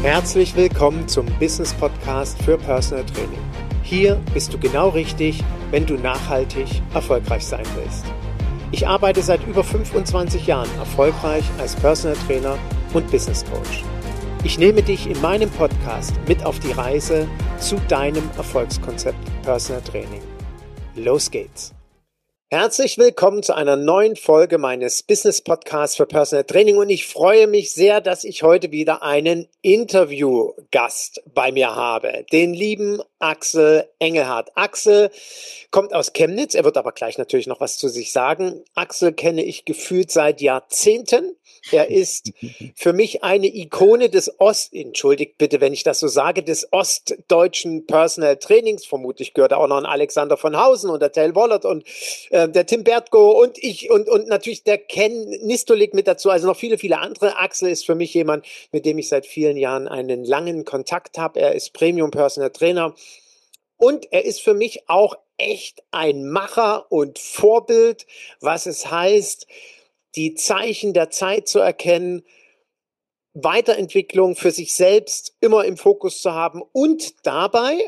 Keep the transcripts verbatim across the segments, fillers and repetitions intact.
Herzlich willkommen zum Business Podcast für Personal Training. Hier bist du genau richtig, wenn du nachhaltig erfolgreich sein willst. Ich arbeite seit über fünfundzwanzig Jahren erfolgreich als Personal Trainer und Business Coach. Ich nehme dich in meinem Podcast mit auf die Reise zu deinem Erfolgskonzept Personal Training. Los geht's! Herzlich willkommen zu einer neuen Folge meines Business Podcasts für Personal Training und ich freue mich sehr, dass ich heute wieder einen Interviewgast bei mir habe, den lieben Axel Engelhardt. Axel kommt aus Chemnitz, er wird aber gleich natürlich noch was zu sich sagen. Axel kenne ich gefühlt seit Jahrzehnten. Er ist für mich eine Ikone des Ost, entschuldigt bitte, wenn ich das so sage, des ostdeutschen Personal Trainings. Vermutlich gehört auch noch ein Alexander von Hausen und der Tel Wollert und äh, der Tim Bertko und ich und, und natürlich der Ken Nistolik mit dazu, also noch viele, viele andere. Axel ist für mich jemand, mit dem ich seit vielen Jahren einen langen Kontakt habe. Er ist Premium Personal Trainer und er ist für mich auch echt ein Macher und Vorbild, was es heißt, die Zeichen der Zeit zu erkennen, Weiterentwicklung für sich selbst immer im Fokus zu haben und dabei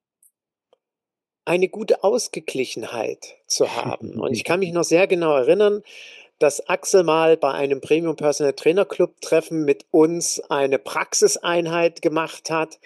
eine gute Ausgeglichenheit zu haben. Und ich kann mich noch sehr genau erinnern, dass Axel mal bei einem Premium Personal Trainer Club Treffen mit uns eine Praxiseinheit gemacht hat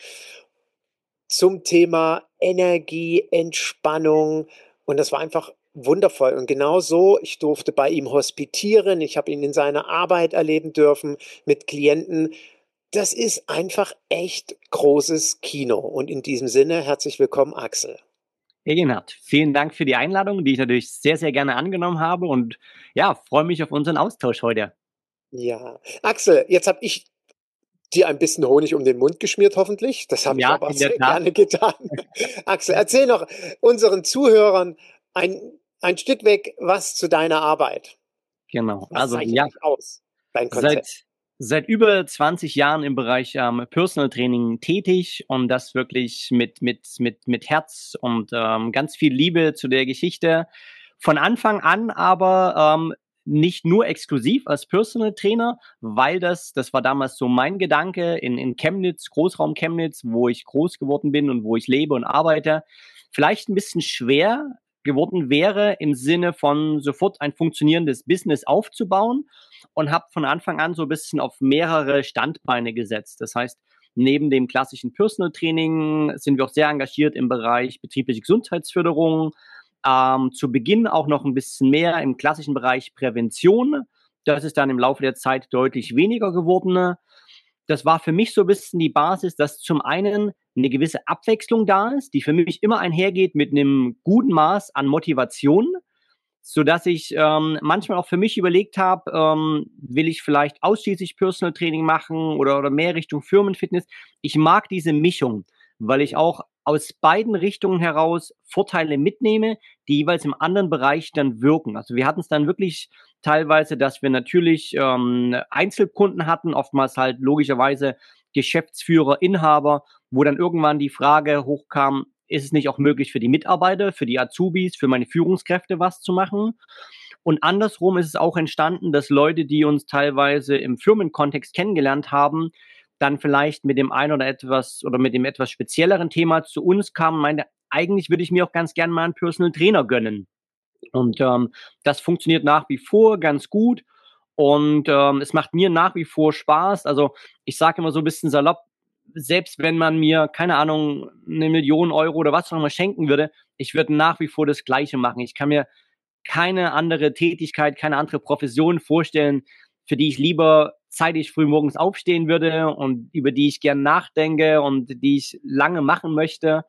zum Thema Energie, Entspannung und das war einfach wundervoll und genau so, ich durfte bei ihm hospitieren, ich habe ihn in seiner Arbeit erleben dürfen mit Klienten. Das ist einfach echt großes Kino und in diesem Sinne herzlich willkommen, Axel. Egenhard, vielen Dank für die Einladung, die ich natürlich sehr, sehr gerne angenommen habe und ja, freue mich auf unseren Austausch heute. Ja, Axel, jetzt habe ich dir ein bisschen Honig um den Mund geschmiert, hoffentlich. Das habe ich Ja, aber in der sehr Tat. gerne getan. Axel, erzähl noch unseren Zuhörern ein, ein Stück weg was zu deiner Arbeit. Genau, Was also zeichnet ja, dich aus, dein Konzept? seit, seit über zwanzig Jahren im Bereich ähm, Personal Training tätig und das wirklich mit, mit, mit, mit Herz und ähm, ganz viel Liebe zu der Geschichte. Von Anfang an aber ähm, nicht nur exklusiv als Personal Trainer, weil das, das war damals so mein Gedanke in, in Chemnitz, Großraum Chemnitz, wo ich groß geworden bin und wo ich lebe und arbeite, vielleicht ein bisschen schwer geworden wäre, im Sinne von sofort ein funktionierendes Business aufzubauen und habe von Anfang an so ein bisschen auf mehrere Standbeine gesetzt. Das heißt, neben dem klassischen Personal Training sind wir auch sehr engagiert im Bereich betriebliche Gesundheitsförderung, ähm, zu Beginn auch noch ein bisschen mehr im klassischen Bereich Prävention. Das ist dann im Laufe der Zeit deutlich weniger geworden. Das war für mich so ein bisschen die Basis, dass zum einen eine gewisse Abwechslung da ist, die für mich immer einhergeht mit einem guten Maß an Motivation, sodass ich ähm, manchmal auch für mich überlegt habe, ähm, will ich vielleicht ausschließlich Personal Training machen oder, oder mehr Richtung Firmenfitness. Ich mag diese Mischung, weil ich auch aus beiden Richtungen heraus Vorteile mitnehme, die jeweils im anderen Bereich dann wirken. Also wir hatten es dann wirklich teilweise, dass wir natürlich ähm, Einzelkunden hatten, oftmals halt logischerweise Geschäftsführer, Inhaber, wo dann irgendwann die Frage hochkam, ist es nicht auch möglich für die Mitarbeiter, für die Azubis, für meine Führungskräfte was zu machen? Und andersrum ist es auch entstanden, dass Leute, die uns teilweise im Firmenkontext kennengelernt haben, dann vielleicht mit dem einen oder etwas oder mit dem etwas spezielleren Thema zu uns kamen und meinte, eigentlich würde ich mir auch ganz gerne mal einen Personal Trainer gönnen. Und ähm, das funktioniert nach wie vor ganz gut und ähm, es macht mir nach wie vor Spaß. Also ich sage immer so ein bisschen salopp, selbst wenn man mir, keine Ahnung, eine Million Euro oder was auch immer schenken würde, ich würde nach wie vor das Gleiche machen. Ich kann mir keine andere Tätigkeit, keine andere Profession vorstellen, für die ich lieber zeitig früh morgens aufstehen würde und über die ich gern nachdenke und die ich lange machen möchte.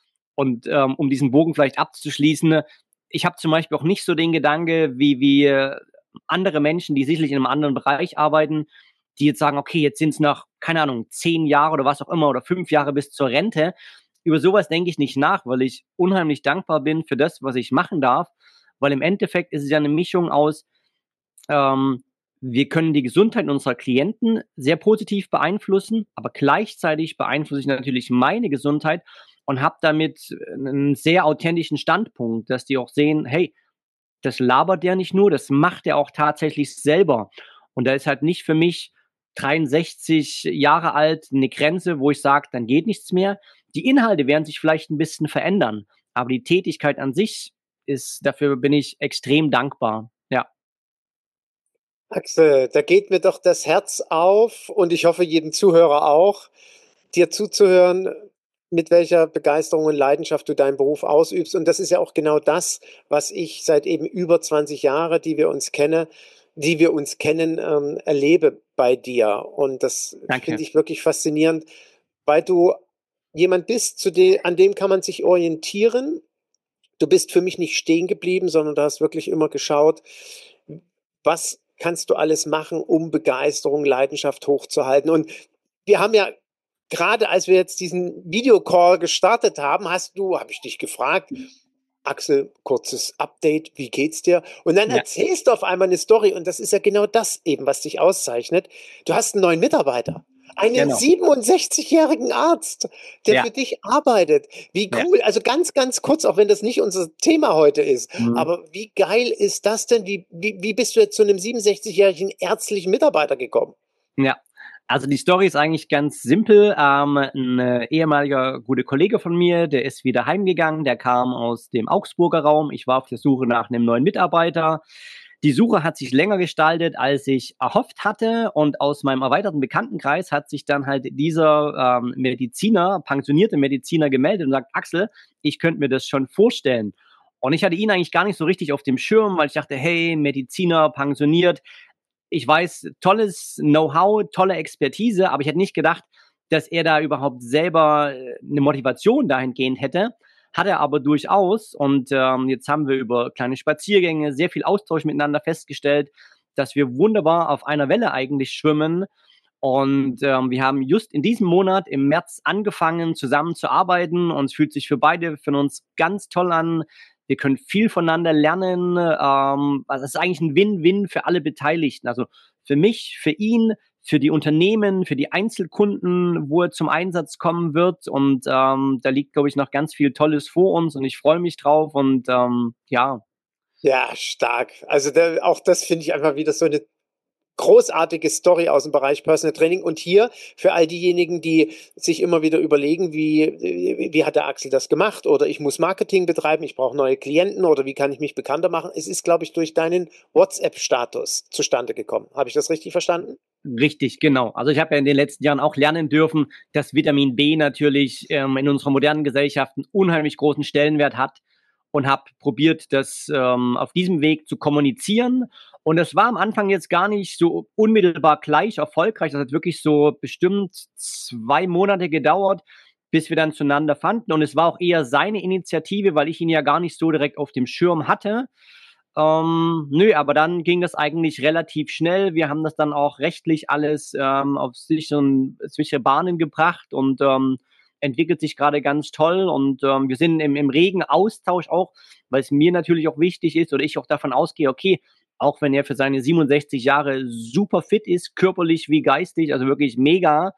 Und ähm, um diesen Bogen vielleicht abzuschließen, ich habe zum Beispiel auch nicht so den Gedanke, wie, wie andere Menschen, die sicherlich in einem anderen Bereich arbeiten, die jetzt sagen, okay, jetzt sind es noch, keine Ahnung, zehn Jahre oder was auch immer oder fünf Jahre bis zur Rente. Über sowas denke ich nicht nach, weil ich unheimlich dankbar bin für das, was ich machen darf, weil im Endeffekt ist es ja eine Mischung aus, ähm, wir können die Gesundheit unserer Klienten sehr positiv beeinflussen, aber gleichzeitig beeinflusse ich natürlich meine Gesundheit und habe damit einen sehr authentischen Standpunkt, dass die auch sehen, hey, das labert der nicht nur, das macht er auch tatsächlich selber. Und da ist halt nicht für mich dreiundsechzig Jahre alt, eine Grenze, wo ich sage, dann geht nichts mehr. Die Inhalte werden sich vielleicht ein bisschen verändern, aber die Tätigkeit an sich ist, dafür bin ich extrem dankbar. Ja. Axel, da geht mir doch das Herz auf und ich hoffe, jedem Zuhörer auch, dir zuzuhören, mit welcher Begeisterung und Leidenschaft du deinen Beruf ausübst. Und das ist ja auch genau das, was ich seit eben über zwanzig Jahren, die wir uns kennen, die wir uns kennen, ähm, erlebe bei dir. Und das finde Danke. ich wirklich faszinierend, weil du jemand bist, zu dem, an dem kann man sich orientieren. Du bist für mich nicht stehen geblieben, sondern du hast wirklich immer geschaut, was kannst du alles machen, um Begeisterung, Leidenschaft hochzuhalten. Und wir haben ja gerade, als wir jetzt diesen Videocall gestartet haben, hast du, habe ich dich gefragt, Axel, kurzes Update, wie geht's dir? Und dann Ja. erzählst du auf einmal eine Story und das ist ja genau das eben, was dich auszeichnet. Du hast einen neuen Mitarbeiter, einen Genau. siebenundsechzigjährigen Arzt, der Ja. für dich arbeitet. Wie Ja. cool, also ganz, ganz kurz, auch wenn das nicht unser Thema heute ist, Mhm. aber wie geil ist das denn? Wie, wie, wie bist du jetzt zu einem siebenundsechzigjährigen ärztlichen Mitarbeiter gekommen? Ja, also die Story ist eigentlich ganz simpel. Ähm, ein äh, ehemaliger guter Kollege von mir, der ist wieder heimgegangen, der kam aus dem Augsburger Raum. Ich war auf der Suche nach einem neuen Mitarbeiter. Die Suche hat sich länger gestaltet, als ich erhofft hatte. Und aus meinem erweiterten Bekanntenkreis hat sich dann halt dieser ähm, Mediziner, pensionierte Mediziner gemeldet und sagt, Axel, ich könnte mir das schon vorstellen. Und ich hatte ihn eigentlich gar nicht so richtig auf dem Schirm, weil ich dachte, hey, Mediziner, pensioniert, ich weiß, tolles Know-how, tolle Expertise, aber ich hätte nicht gedacht, dass er da überhaupt selber äh, eine Motivation dahingehend hätte. Hat er aber durchaus. Und ähm, jetzt haben wir über kleine Spaziergänge, sehr viel Austausch miteinander festgestellt, dass wir wunderbar auf einer Welle eigentlich schwimmen. Und ähm, wir haben just in diesem Monat im März angefangen, zusammen zu arbeiten. Und es fühlt sich für beide von uns ganz toll an. Wir können viel voneinander lernen. Ähm, also es ist eigentlich ein Win-Win für alle Beteiligten. Also für mich, für ihn, für die Unternehmen, für die Einzelkunden, wo er zum Einsatz kommen wird. Und ähm, da liegt, glaube ich, noch ganz viel Tolles vor uns und ich freue mich drauf. Und ähm, ja. Ja, stark. Also da, auch das finde ich einfach wieder so eine großartige Story aus dem Bereich Personal Training. Und hier für all diejenigen, die sich immer wieder überlegen, wie, wie hat der Axel das gemacht? Oder ich muss Marketing betreiben, ich brauche neue Klienten oder wie kann ich mich bekannter machen? Es ist, glaube ich, durch deinen WhatsApp-Status zustande gekommen. Habe ich das richtig verstanden? Richtig, genau. Also ich habe ja in den letzten Jahren auch lernen dürfen, dass Vitamin B natürlich ähm, in unserer modernen Gesellschaft einen unheimlich großen Stellenwert hat und habe probiert, das ähm, auf diesem Weg zu kommunizieren. Und das war am Anfang jetzt gar nicht so unmittelbar gleich erfolgreich. Das hat wirklich so bestimmt zwei Monate gedauert, bis wir dann zueinander fanden. Und es war auch eher seine Initiative, weil ich ihn ja gar nicht so direkt auf dem Schirm hatte. Ähm, nö, aber dann ging das eigentlich relativ schnell. Wir haben das dann auch rechtlich alles ähm, auf sicheren, sichere Bahnen gebracht und ähm, entwickelt sich gerade ganz toll. Und ähm, wir sind im, im regen Austausch auch, weil es mir natürlich auch wichtig ist oder ich auch davon ausgehe, okay, auch wenn er für seine siebenundsechzig Jahre super fit ist, körperlich wie geistig, also wirklich mega,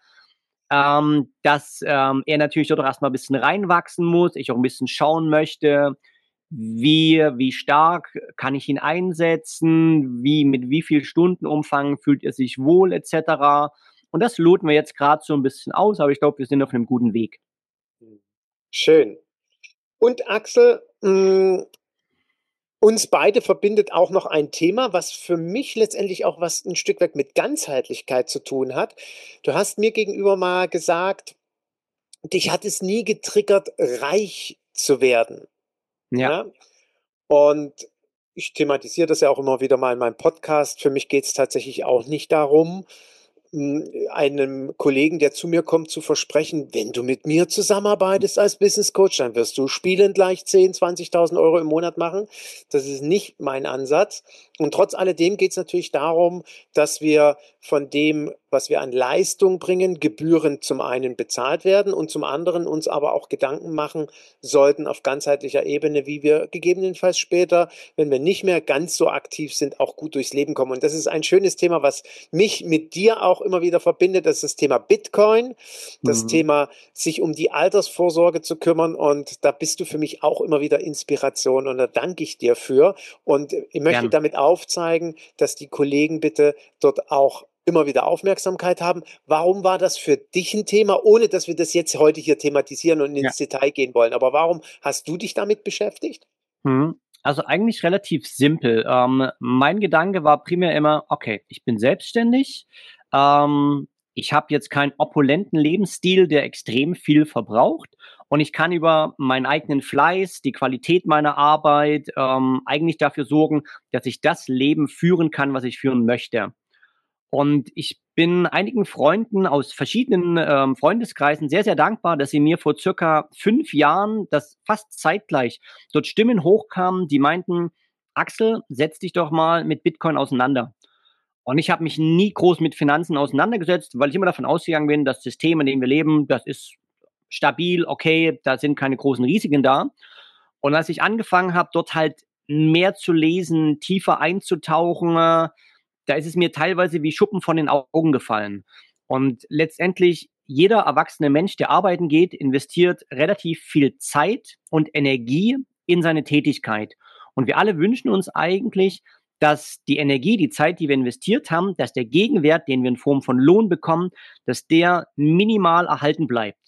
ähm, dass ähm, er natürlich dort auch erstmal ein bisschen reinwachsen muss, ich auch ein bisschen schauen möchte, wie, wie stark kann ich ihn einsetzen, wie, mit wie viel Stundenumfang fühlt er sich wohl, et cetera. Und das loten wir jetzt gerade so ein bisschen aus, aber ich glaube, wir sind auf einem guten Weg. Schön. Und Axel, mh, uns beide verbindet auch noch ein Thema, was für mich letztendlich auch was ein Stück weit mit Ganzheitlichkeit zu tun hat. Du hast mir gegenüber mal gesagt, dich hat es nie getriggert, reich zu werden. Ja. Ja? Und ich thematisiere das ja auch immer wieder mal in meinem Podcast. Für mich geht es tatsächlich auch nicht darum, einem Kollegen, der zu mir kommt, zu versprechen, wenn du mit mir zusammenarbeitest als Business Coach, dann wirst du spielend leicht zehntausend, zwanzigtausend Euro im Monat machen. Das ist nicht mein Ansatz. Und trotz alledem geht es natürlich darum, dass wir von dem, was wir an Leistung bringen, gebührend zum einen bezahlt werden und zum anderen uns aber auch Gedanken machen sollten auf ganzheitlicher Ebene, wie wir gegebenenfalls später, wenn wir nicht mehr ganz so aktiv sind, auch gut durchs Leben kommen. Und das ist ein schönes Thema, was mich mit dir auch immer wieder verbindet. Das ist das Thema Bitcoin, das Mhm. Thema, sich um die Altersvorsorge zu kümmern. Und da bist du für mich auch immer wieder Inspiration und da danke ich dir für. Und ich möchte Gern. damit aufzeigen, dass die Kollegen bitte dort auch immer wieder Aufmerksamkeit haben. Warum war das für dich ein Thema, ohne dass wir das jetzt heute hier thematisieren und ins Ja. Detail gehen wollen? Aber warum hast du dich damit beschäftigt? Mhm. Also eigentlich relativ simpel. Ähm, mein Gedanke war primär immer, okay, ich bin selbstständig. Ähm, ich habe jetzt keinen opulenten Lebensstil, der extrem viel verbraucht. Und ich kann über meinen eigenen Fleiß, die Qualität meiner Arbeit ähm, eigentlich dafür sorgen, dass ich das Leben führen kann, was ich führen möchte. Und ich bin einigen Freunden aus verschiedenen ähm, Freundeskreisen sehr, sehr dankbar, dass sie mir vor circa fünf Jahren, das fast zeitgleich, dort Stimmen hochkamen, die meinten, Axel, setz dich doch mal mit Bitcoin auseinander. Und ich habe mich nie groß mit Finanzen auseinandergesetzt, weil ich immer davon ausgegangen bin, das System, in dem wir leben, das ist stabil, okay, da sind keine großen Risiken da. Und als ich angefangen habe, dort halt mehr zu lesen, tiefer einzutauchen, äh, da ist es mir teilweise wie Schuppen von den Augen gefallen. Und letztendlich jeder erwachsene Mensch, der arbeiten geht, investiert relativ viel Zeit und Energie in seine Tätigkeit. Und wir alle wünschen uns eigentlich, dass die Energie, die Zeit, die wir investiert haben, dass der Gegenwert, den wir in Form von Lohn bekommen, dass der minimal erhalten bleibt.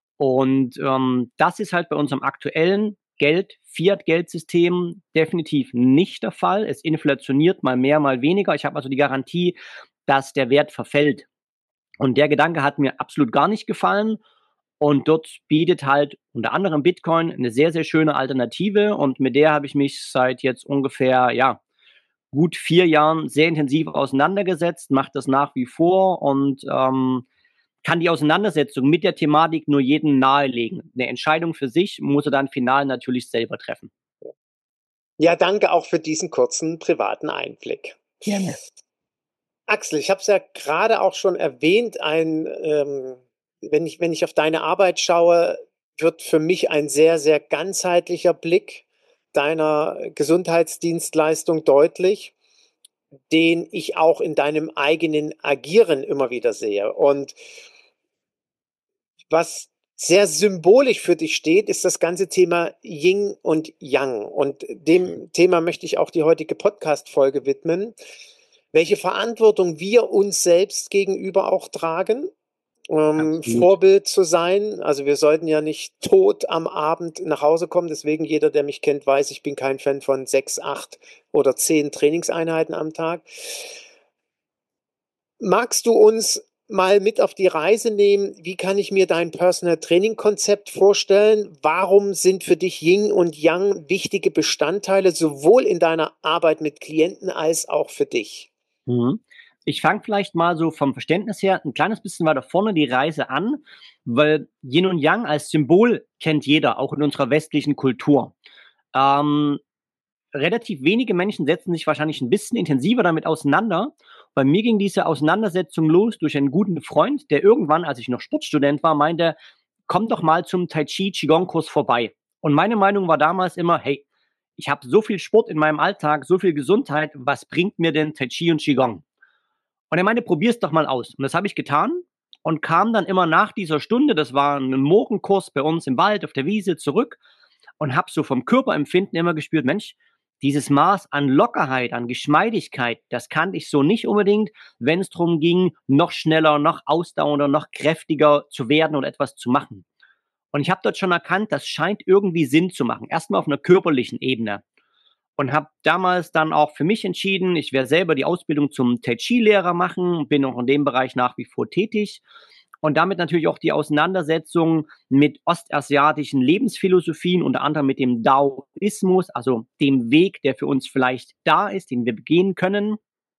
Und ähm, das ist halt bei unserem aktuellen Geld, Fiat-Geldsystem definitiv nicht der Fall. Es inflationiert mal mehr, mal weniger. Ich habe also die Garantie, dass der Wert verfällt. Und der Gedanke hat mir absolut gar nicht gefallen. Und dort bietet halt unter anderem Bitcoin eine sehr, sehr schöne Alternative. Und mit der habe ich mich seit jetzt ungefähr, ja, gut vier Jahren sehr intensiv auseinandergesetzt, mache das nach wie vor und ähm, kann die Auseinandersetzung mit der Thematik nur jedem nahelegen. Eine Entscheidung für sich muss er dann final natürlich selber treffen. Ja, danke auch für diesen kurzen privaten Einblick. Gerne. Axel, ich habe es ja gerade auch schon erwähnt, ein, ähm, wenn ich, wenn ich auf deine Arbeit schaue, wird für mich ein sehr, sehr ganzheitlicher Blick deiner Gesundheitsdienstleistung deutlich, den ich auch in deinem eigenen Agieren immer wieder sehe. Und was sehr symbolisch für dich steht, ist das ganze Thema Yin und Yang. Und dem Thema möchte ich auch die heutige Podcast-Folge widmen. Welche Verantwortung wir uns selbst gegenüber auch tragen, ähm, Vorbild zu sein. Also wir sollten ja nicht tot am Abend nach Hause kommen. Deswegen jeder, der mich kennt, weiß, ich bin kein Fan von sechs, acht oder zehn Trainingseinheiten am Tag. Magst du uns mal mit auf die Reise nehmen? Wie kann ich mir dein Personal Training Konzept vorstellen? Warum sind für dich Yin und Yang wichtige Bestandteile, sowohl in deiner Arbeit mit Klienten als auch für dich? Mhm. Ich fange vielleicht mal so vom Verständnis her ein kleines bisschen weiter vorne die Reise an, weil Yin und Yang als Symbol kennt jeder, auch in unserer westlichen Kultur. Ähm, relativ wenige Menschen setzen sich wahrscheinlich ein bisschen intensiver damit auseinander. Bei mir ging diese Auseinandersetzung los durch einen guten Freund, der irgendwann, als ich noch Sportstudent war, meinte, komm doch mal zum Tai Chi Qigong Kurs vorbei. Und meine Meinung war damals immer, hey, ich habe so viel Sport in meinem Alltag, so viel Gesundheit, was bringt mir denn Tai Chi und Qigong? Und er meinte, probier's doch mal aus. Und das habe ich getan und kam dann immer nach dieser Stunde, das war ein Morgenkurs bei uns im Wald auf der Wiese, zurück und habe so vom Körperempfinden immer gespürt, Mensch, dieses Maß an Lockerheit, an Geschmeidigkeit, das kannte ich so nicht unbedingt, wenn es darum ging, noch schneller, noch ausdauernder, noch kräftiger zu werden oder etwas zu machen. Und ich habe dort schon erkannt, das scheint irgendwie Sinn zu machen. Erstmal auf einer körperlichen Ebene. Und habe damals dann auch für mich entschieden, ich werde selber die Ausbildung zum Tai Chi-Lehrer machen, bin auch in dem Bereich nach wie vor tätig. Und damit natürlich auch die Auseinandersetzung mit ostasiatischen Lebensphilosophien, unter anderem mit dem Daoismus, also dem Weg, der für uns vielleicht da ist, den wir begehen können.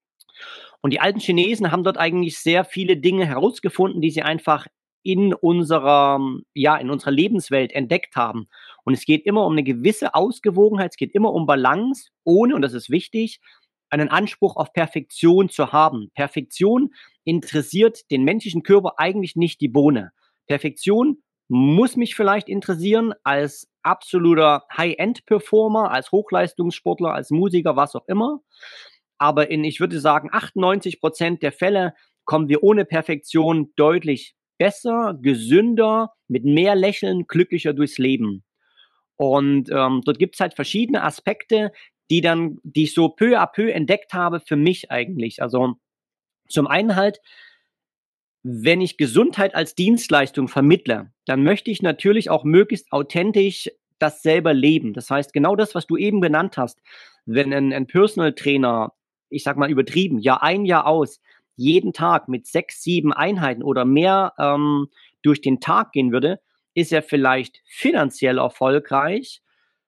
Und die alten Chinesen haben dort eigentlich sehr viele Dinge herausgefunden, die sie einfach in unserer, ja, in unserer Lebenswelt entdeckt haben. Und es geht immer um eine gewisse Ausgewogenheit, es geht immer um Balance, ohne, und das ist wichtig, einen Anspruch auf Perfektion zu haben. Perfektion interessiert den menschlichen Körper eigentlich nicht die Bohne. Perfektion muss mich vielleicht interessieren als absoluter High-End-Performer, als Hochleistungssportler, als Musiker, was auch immer. Aber in, ich würde sagen, achtundneunzig Prozent der Fälle kommen wir ohne Perfektion deutlich besser, gesünder, mit mehr Lächeln, glücklicher durchs Leben. Und ähm, dort gibt es halt verschiedene Aspekte, die dann, die ich so peu à peu entdeckt habe für mich eigentlich. Also Zum einen halt, wenn ich Gesundheit als Dienstleistung vermittle, dann möchte ich natürlich auch möglichst authentisch das selber leben. Das heißt, genau das, was du eben genannt hast, wenn ein, ein Personal Trainer, ich sag mal übertrieben, Jahr ein, Jahr aus, jeden Tag mit sechs, sieben Einheiten oder mehr ähm, durch den Tag gehen würde, ist er vielleicht finanziell erfolgreich,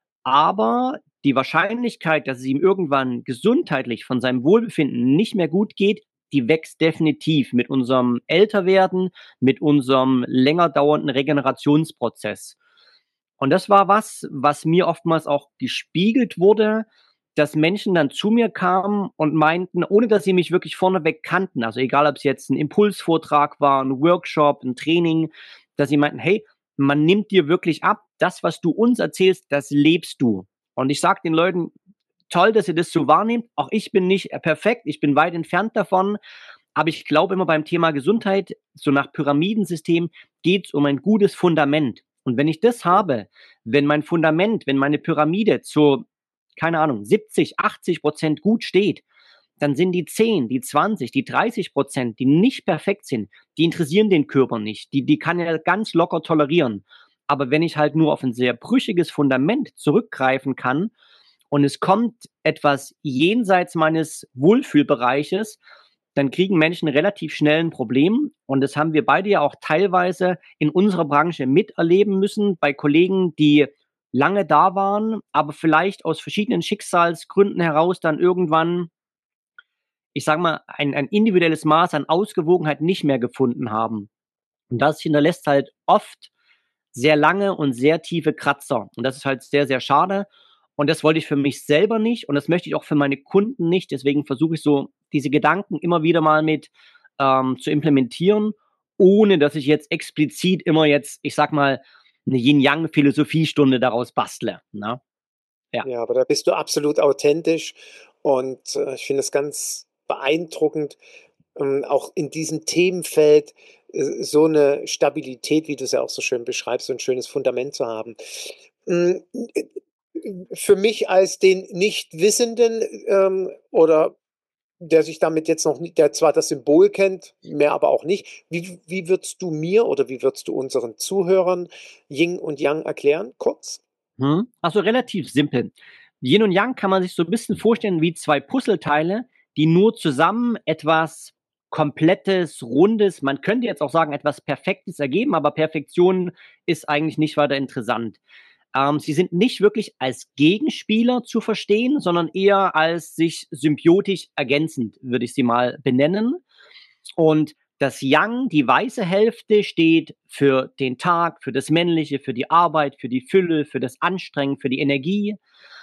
aber die Wahrscheinlichkeit, dass es ihm irgendwann gesundheitlich von seinem Wohlbefinden nicht mehr gut geht, die wächst definitiv mit unserem Älterwerden, mit unserem länger dauernden Regenerationsprozess. Und das war was, was mir oftmals auch gespiegelt wurde, dass Menschen dann zu mir kamen und meinten, ohne dass sie mich wirklich vorneweg kannten, also egal, ob es jetzt ein Impulsvortrag war, ein Workshop, ein Training, dass sie meinten, hey, man nimmt dir wirklich ab, das, was du uns erzählst, das lebst du. Und ich sage den Leuten, toll, dass ihr das so wahrnehmt. Auch ich bin nicht perfekt, ich bin weit entfernt davon. Aber ich glaube immer beim Thema Gesundheit, so nach Pyramidensystem, geht es um ein gutes Fundament. Und wenn ich das habe, wenn mein Fundament, wenn meine Pyramide zu, keine Ahnung, siebzig, achtzig Prozent gut steht, dann sind die zehn, die zwanzig, die dreißig Prozent, die nicht perfekt sind, die interessieren den Körper nicht. Die, die kann er ganz locker tolerieren. Aber wenn ich halt nur auf ein sehr brüchiges Fundament zurückgreifen kann und es kommt etwas jenseits meines Wohlfühlbereiches, dann kriegen Menschen relativ schnell ein Problem. Und das haben wir beide ja auch teilweise in unserer Branche miterleben müssen, bei Kollegen, die lange da waren, aber vielleicht aus verschiedenen Schicksalsgründen heraus dann irgendwann, ich sage mal, ein, ein individuelles Maß an Ausgewogenheit nicht mehr gefunden haben. Und das hinterlässt halt oft sehr lange und sehr tiefe Kratzer. Und das ist halt sehr, sehr schade. Und das wollte ich für mich selber nicht und das möchte ich auch für meine Kunden nicht. Deswegen versuche ich so, diese Gedanken immer wieder mal mit ähm, zu implementieren, ohne dass ich jetzt explizit immer jetzt, ich sag mal, eine Yin-Yang-Philosophiestunde daraus bastle. Ne? Ja. Ja, aber da bist du absolut authentisch und äh, ich finde es ganz beeindruckend, ähm, auch in diesem Themenfeld äh, so eine Stabilität, wie du es ja auch so schön beschreibst, so ein schönes Fundament zu haben. Hm, äh, für mich als den Nichtwissenden, ähm, oder der sich damit jetzt noch nicht, der zwar das Symbol kennt, mehr aber auch nicht, wie wie würdest du mir oder wie würdest du unseren Zuhörern Yin und Yang erklären, kurz? Hm? Also relativ simpel. Yin und Yang kann man sich so ein bisschen vorstellen wie zwei Puzzleteile, die nur zusammen etwas Komplettes, Rundes, man könnte jetzt auch sagen, etwas Perfektes ergeben, aber Perfektion ist eigentlich nicht weiter interessant. Ähm, sie sind nicht wirklich als Gegenspieler zu verstehen, sondern eher als sich symbiotisch ergänzend, würde ich sie mal benennen. Und das Yang, die weiße Hälfte, steht für den Tag, für das Männliche, für die Arbeit, für die Fülle, für das Anstrengen, für die Energie.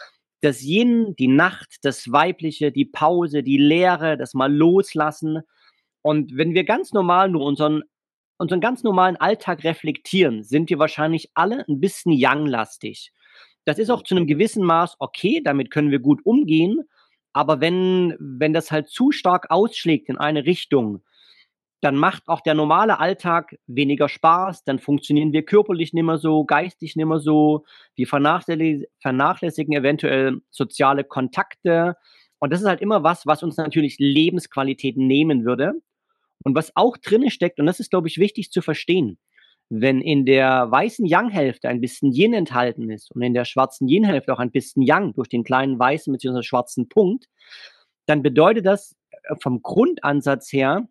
Das Yin, die Nacht, das Weibliche, die Pause, die Leere, das mal loslassen. Und wenn wir ganz normal nur unseren, unseren ganz normalen Alltag reflektieren, sind wir wahrscheinlich alle ein bisschen Yang-lastig. Das ist auch zu einem gewissen Maß okay, damit können wir gut umgehen. Aber wenn, wenn das halt zu stark ausschlägt in eine Richtung, dann macht auch der normale Alltag weniger Spaß, dann funktionieren wir körperlich nicht mehr so, geistig nicht mehr so, wir vernachlässigen, vernachlässigen eventuell soziale Kontakte und das ist halt immer was, was uns natürlich Lebensqualität nehmen würde und was auch drinne steckt und das ist, glaube ich, wichtig zu verstehen. Wenn in der weißen Yang-Hälfte ein bisschen Yin enthalten ist und in der schwarzen Yin-Hälfte auch ein bisschen Yang durch den kleinen weißen bzw. schwarzen Punkt, dann bedeutet das vom Grundansatz her,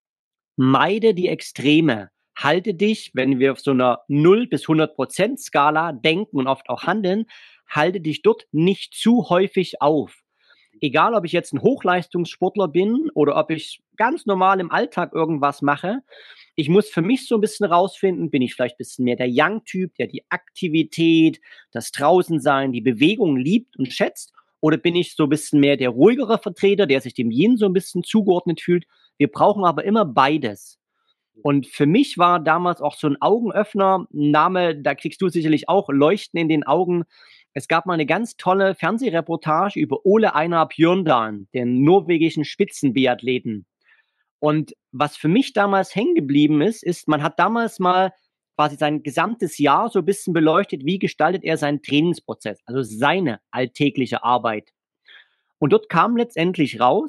meide die Extreme. Halte dich, wenn wir auf so einer null bis hundert Prozent Skala denken und oft auch handeln, halte dich dort nicht zu häufig auf. Egal, ob ich jetzt ein Hochleistungssportler bin oder ob ich ganz normal im Alltag irgendwas mache, ich muss für mich so ein bisschen rausfinden, bin ich vielleicht ein bisschen mehr der Yang-Typ, der die Aktivität, das Draußensein, die Bewegung liebt und schätzt, oder bin ich so ein bisschen mehr der ruhigere Vertreter, der sich dem Yin so ein bisschen zugeordnet fühlt. Wir brauchen aber immer beides. Und für mich war damals auch so ein Augenöffner, ein Name, da kriegst du sicherlich auch Leuchten in den Augen. Es gab mal eine ganz tolle Fernsehreportage über Ole Einar Bjørndalen, den norwegischen Spitzenbiathleten. Und was für mich damals hängen geblieben ist, ist, man hat damals mal quasi sein gesamtes Jahr so ein bisschen beleuchtet, wie gestaltet er seinen Trainingsprozess, also seine alltägliche Arbeit. Und dort kam letztendlich raus,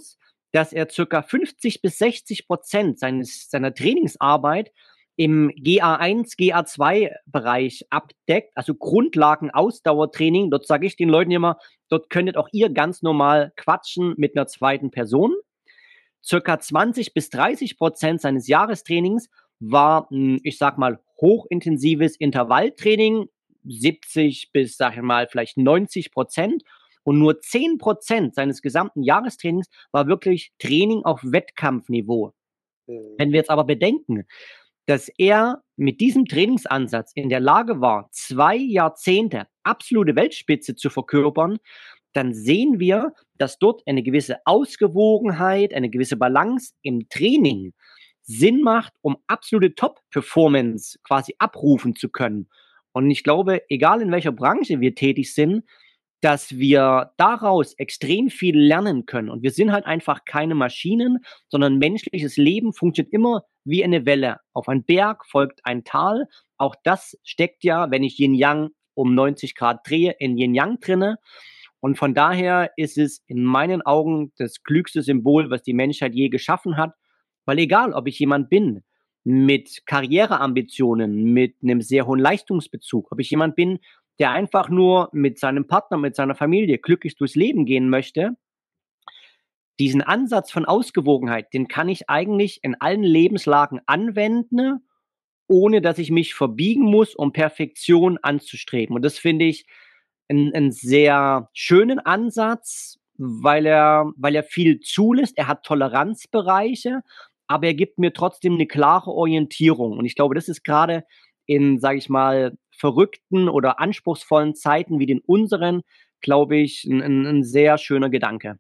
dass er circa fünfzig bis sechzig Prozent seines, seiner Trainingsarbeit im G A eins, G A zwei Bereich abdeckt, also Grundlagen-Ausdauertraining. Dort sage ich den Leuten immer, dort könntet auch ihr ganz normal quatschen mit einer zweiten Person. Circa zwanzig bis dreißig Prozent seines Jahrestrainings war, ich sag mal, hochintensives Intervalltraining, siebzig bis, sag ich mal, vielleicht neunzig Prozent. Und nur zehn Prozent seines gesamten Jahrestrainings war wirklich Training auf Wettkampfniveau. Mhm. Wenn wir jetzt aber bedenken, dass er mit diesem Trainingsansatz in der Lage war, zwei Jahrzehnte absolute Weltspitze zu verkörpern, dann sehen wir, dass dort eine gewisse Ausgewogenheit, eine gewisse Balance im Training Sinn macht, um absolute Top-Performance quasi abrufen zu können. Und ich glaube, egal in welcher Branche wir tätig sind, dass wir daraus extrem viel lernen können. Und wir sind halt einfach keine Maschinen, sondern menschliches Leben funktioniert immer wie eine Welle. Auf einen Berg folgt ein Tal. Auch das steckt ja, wenn ich Yin-Yang um neunzig Grad drehe, in Yin-Yang drinne. Und von daher ist es in meinen Augen das klügste Symbol, was die Menschheit je geschaffen hat. Weil egal, ob ich jemand bin mit Karriereambitionen, mit einem sehr hohen Leistungsbezug, ob ich jemand bin, der einfach nur mit seinem Partner, mit seiner Familie glücklich durchs Leben gehen möchte, diesen Ansatz von Ausgewogenheit, den kann ich eigentlich in allen Lebenslagen anwenden, ohne dass ich mich verbiegen muss, um Perfektion anzustreben. Und das finde ich einen, einen sehr schönen Ansatz, weil er, weil er viel zulässt. Er hat Toleranzbereiche, aber er gibt mir trotzdem eine klare Orientierung. Und ich glaube, das ist gerade in, sage ich mal, verrückten oder anspruchsvollen Zeiten wie den unseren, glaube ich, ein, ein sehr schöner Gedanke.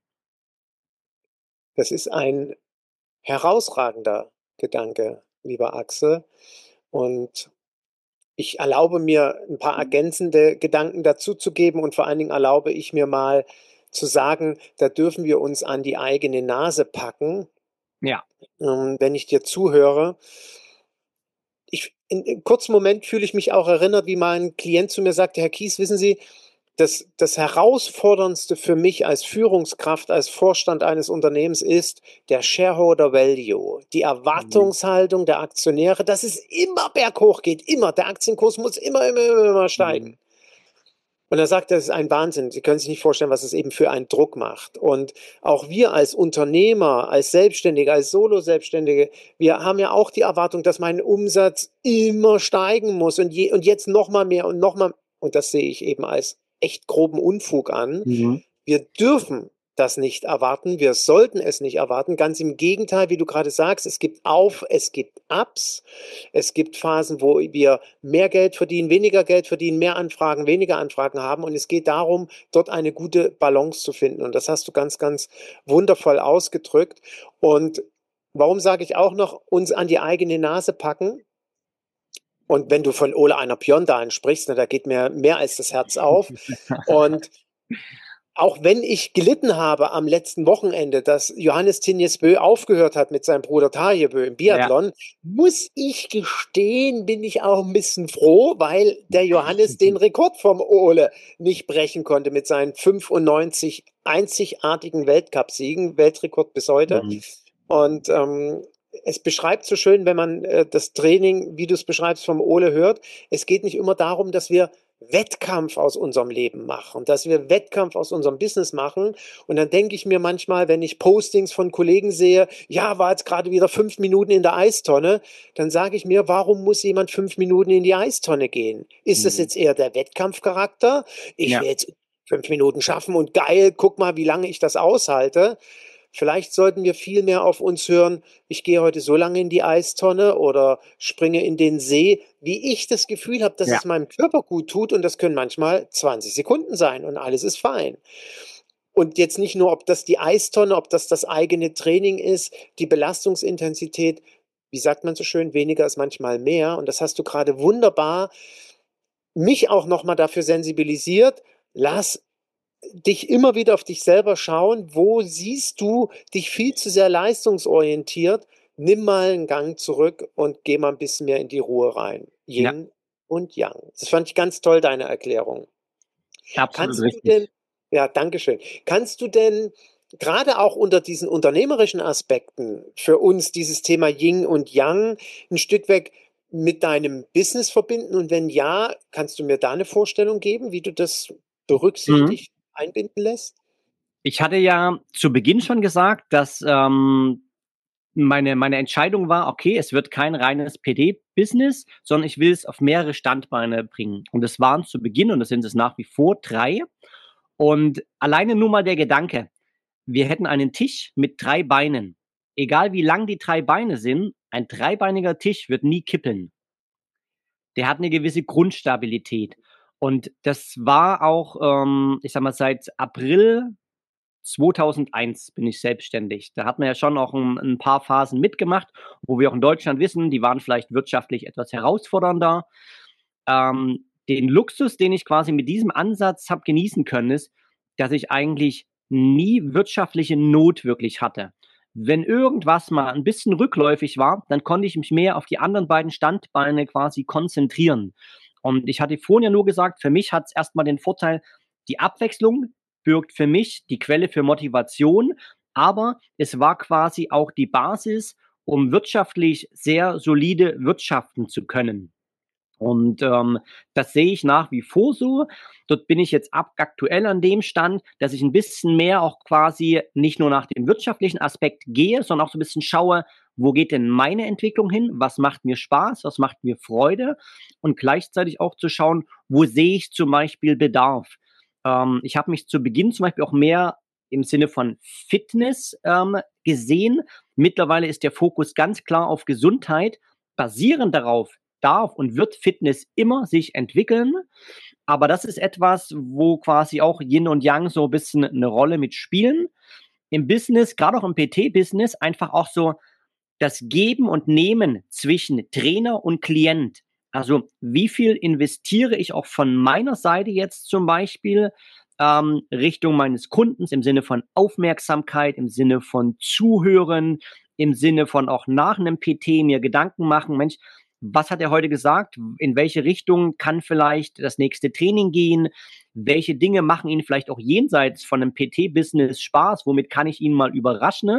Das ist ein herausragender Gedanke, lieber Axel. Und ich erlaube mir, ein paar ergänzende Gedanken dazu zu geben und vor allen Dingen erlaube ich mir mal zu sagen, da dürfen wir uns an die eigene Nase packen. Ja. Ähm, wenn ich dir zuhöre. Ich, in, in kurzen Moment fühle ich mich auch erinnert, wie mal ein Klient zu mir sagte, Herr Kies, wissen Sie, das, das Herausforderndste für mich als Führungskraft, als Vorstand eines Unternehmens ist der Shareholder Value, die Erwartungshaltung der Aktionäre, dass es immer berghoch geht, immer. Der Aktienkurs muss immer, immer, immer, immer steigen. Mhm. Und er sagt, das ist ein Wahnsinn. Sie können sich nicht vorstellen, was es eben für einen Druck macht. Und auch wir als Unternehmer, als Selbstständige, als Solo-Selbstständige, wir haben ja auch die Erwartung, dass mein Umsatz immer steigen muss und, je, und jetzt noch mal mehr und noch mal. Und das sehe ich eben als echt groben Unfug an. Mhm. Wir dürfen das nicht erwarten. Wir sollten es nicht erwarten. Ganz im Gegenteil, wie du gerade sagst, es gibt Auf, es gibt Ups. Es gibt Phasen, wo wir mehr Geld verdienen, weniger Geld verdienen, mehr Anfragen, weniger Anfragen haben. Und es geht darum, dort eine gute Balance zu finden. Und das hast du ganz, ganz wundervoll ausgedrückt. Und warum sage ich auch noch, uns an die eigene Nase packen? Und wenn du von Ole Einar Björndalen sprichst, ne, da geht mir mehr als das Herz auf. Und auch wenn ich gelitten habe am letzten Wochenende, dass Johannes Tinjes Bö aufgehört hat mit seinem Bruder Tarje Bö im Biathlon, ja, muss ich gestehen, bin ich auch ein bisschen froh, weil der Johannes den Rekord vom Ole nicht brechen konnte mit seinen fünfundneunzig einzigartigen Weltcupsiegen, Weltrekord bis heute. Mhm. Und ähm, es beschreibt so schön, wenn man äh, das Training, wie du es beschreibst, vom Ole hört, es geht nicht immer darum, dass wir Wettkampf aus unserem Leben machen, dass wir Wettkampf aus unserem Business machen. Und dann denke ich mir manchmal, wenn ich Postings von Kollegen sehe, ja, war jetzt gerade wieder fünf Minuten in der Eistonne, dann sage ich mir, warum muss jemand fünf Minuten in die Eistonne gehen? Ist mhm. das jetzt eher der Wettkampfcharakter? Ich ja. will jetzt fünf Minuten schaffen und geil, guck mal, wie lange ich das aushalte. Vielleicht sollten wir viel mehr auf uns hören, ich gehe heute so lange in die Eistonne oder springe in den See, wie ich das Gefühl habe, dass ja. es meinem Körper gut tut, und das können manchmal zwanzig Sekunden sein und alles ist fein. Und jetzt nicht nur, ob das die Eistonne, ob das das eigene Training ist, die Belastungsintensität, wie sagt man so schön, weniger ist manchmal mehr, und das hast du gerade wunderbar mich auch nochmal dafür sensibilisiert. Lass dich immer wieder auf dich selber schauen, wo siehst du dich viel zu sehr leistungsorientiert, nimm mal einen Gang zurück und geh mal ein bisschen mehr in die Ruhe rein. Yin ja. und Yang. Das fand ich ganz toll, deine Erklärung. Absolut Kannst richtig. Du denn, ja, danke schön. Kannst du denn gerade auch unter diesen unternehmerischen Aspekten für uns dieses Thema Yin und Yang ein Stück weg mit deinem Business verbinden? Und wenn ja, kannst du mir da eine Vorstellung geben, wie du das Mhm. berücksichtigt einbinden lässt? Ich hatte ja zu Beginn schon gesagt, dass ähm, meine meine Entscheidung war: Okay, es wird kein reines P D-Business, sondern ich will es auf mehrere Standbeine bringen. Und es waren zu Beginn, und das sind es nach wie vor, drei. Und alleine nur mal der Gedanke, wir hätten einen Tisch mit drei Beinen. Egal wie lang die drei Beine sind, ein dreibeiniger Tisch wird nie kippeln. Der hat eine gewisse Grundstabilität. Und das war auch, ähm, ich sage mal, seit April zweitausendeins bin ich selbstständig. Da hat man ja schon auch ein 'n paar Phasen mitgemacht, wo wir auch in Deutschland wissen, die waren vielleicht wirtschaftlich etwas herausfordernder. Ähm, den Luxus, den ich quasi mit diesem Ansatz habe genießen können, ist, dass ich eigentlich nie wirtschaftliche Not wirklich hatte. Wenn irgendwas mal ein bisschen rückläufig war, dann konnte ich mich mehr auf die anderen beiden Standbeine quasi konzentrieren. Und ich hatte vorhin ja nur gesagt, für mich hat's erst mal den Vorteil, die Abwechslung birgt für mich die Quelle für Motivation, aber es war quasi auch die Basis, um wirtschaftlich sehr solide wirtschaften zu können. Und ähm, das sehe ich nach wie vor so. Dort bin ich jetzt ab aktuell an dem Stand, dass ich ein bisschen mehr auch quasi nicht nur nach dem wirtschaftlichen Aspekt gehe, sondern auch so ein bisschen schaue, wo geht denn meine Entwicklung hin? Was macht mir Spaß? Was macht mir Freude? Und gleichzeitig auch zu schauen, wo sehe ich zum Beispiel Bedarf? Ähm, ich habe mich zu Beginn zum Beispiel auch mehr im Sinne von Fitness ähm, gesehen. Mittlerweile ist der Fokus ganz klar auf Gesundheit. Basierend darauf darf und wird Fitness immer sich entwickeln. Aber das ist etwas, wo quasi auch Yin und Yang so ein bisschen eine Rolle mitspielen. Im Business, gerade auch im P T-Business, einfach auch so das Geben und Nehmen zwischen Trainer und Klient. Also, wie viel investiere ich auch von meiner Seite jetzt zum Beispiel ähm, Richtung meines Kundens im Sinne von Aufmerksamkeit, im Sinne von Zuhören, im Sinne von auch nach einem P T mir Gedanken machen, Mensch, was hat er heute gesagt? In welche Richtung kann vielleicht das nächste Training gehen? Welche Dinge machen ihn vielleicht auch jenseits von einem P T-Business Spaß? Womit kann ich ihn mal überraschen?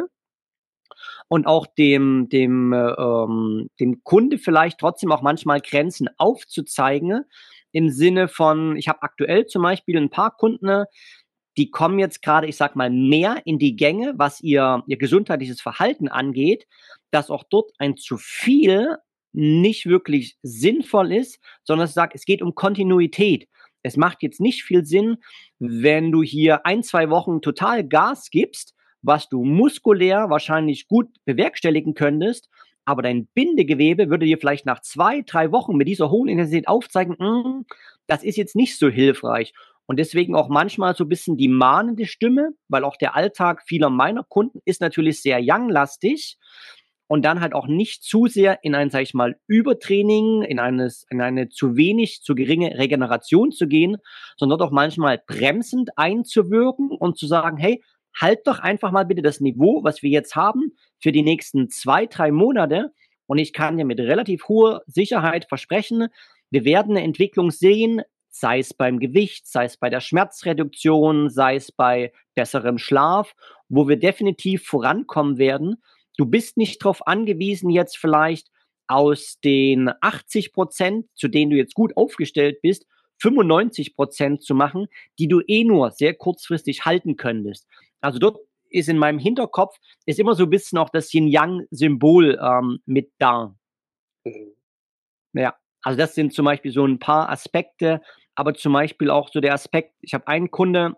Und auch dem dem, äh, ähm dem Kunde vielleicht trotzdem auch manchmal Grenzen aufzuzeigen, im Sinne von, ich habe aktuell zum Beispiel ein paar Kunden, die kommen jetzt gerade, ich sage mal, mehr in die Gänge, was ihr ihr gesundheitliches Verhalten angeht, dass auch dort ein zu viel nicht wirklich sinnvoll ist, sondern ich sage, es geht um Kontinuität. Es macht jetzt nicht viel Sinn, wenn du hier ein zwei Wochen total Gas gibst, was du muskulär wahrscheinlich gut bewerkstelligen könntest, aber dein Bindegewebe würde dir vielleicht nach zwei drei Wochen mit dieser hohen Intensität aufzeigen: „Hm, das ist jetzt nicht so hilfreich.“ Und deswegen auch manchmal so 'n bisschen die mahnende Stimme, weil auch der Alltag vieler meiner Kunden ist natürlich sehr Yang-lastig und dann halt auch nicht zu sehr in ein, sage ich mal, Übertraining, in eines in eine zu wenig, zu geringe Regeneration zu gehen, sondern dort auch manchmal bremsend einzuwirken und zu sagen: „Hey, halt doch einfach mal bitte das Niveau, was wir jetzt haben, für die nächsten zwei drei Monate und ich kann dir mit relativ hoher Sicherheit versprechen, wir werden 'ne Entwicklung sehen, sei es beim Gewicht, sei es bei der Schmerzreduktion, sei es bei besserem Schlaf, wo wir definitiv vorankommen werden. Du bist nicht drauf angewiesen, jetzt vielleicht aus den achtzig Prozent, zu denen du jetzt gut aufgestellt bist, fünfundneunzig Prozent zu machen, die du eh nur sehr kurzfristig halten könntest.“ Also dort ist in meinem Hinterkopf ist immer so ein bisschen auch das Yin-Yang-Symbol ähm, mit da. Mhm. Ja, also das sind zum Beispiel so ein paar Aspekte, aber zum Beispiel auch so der Aspekt, ich habe einen Kunde,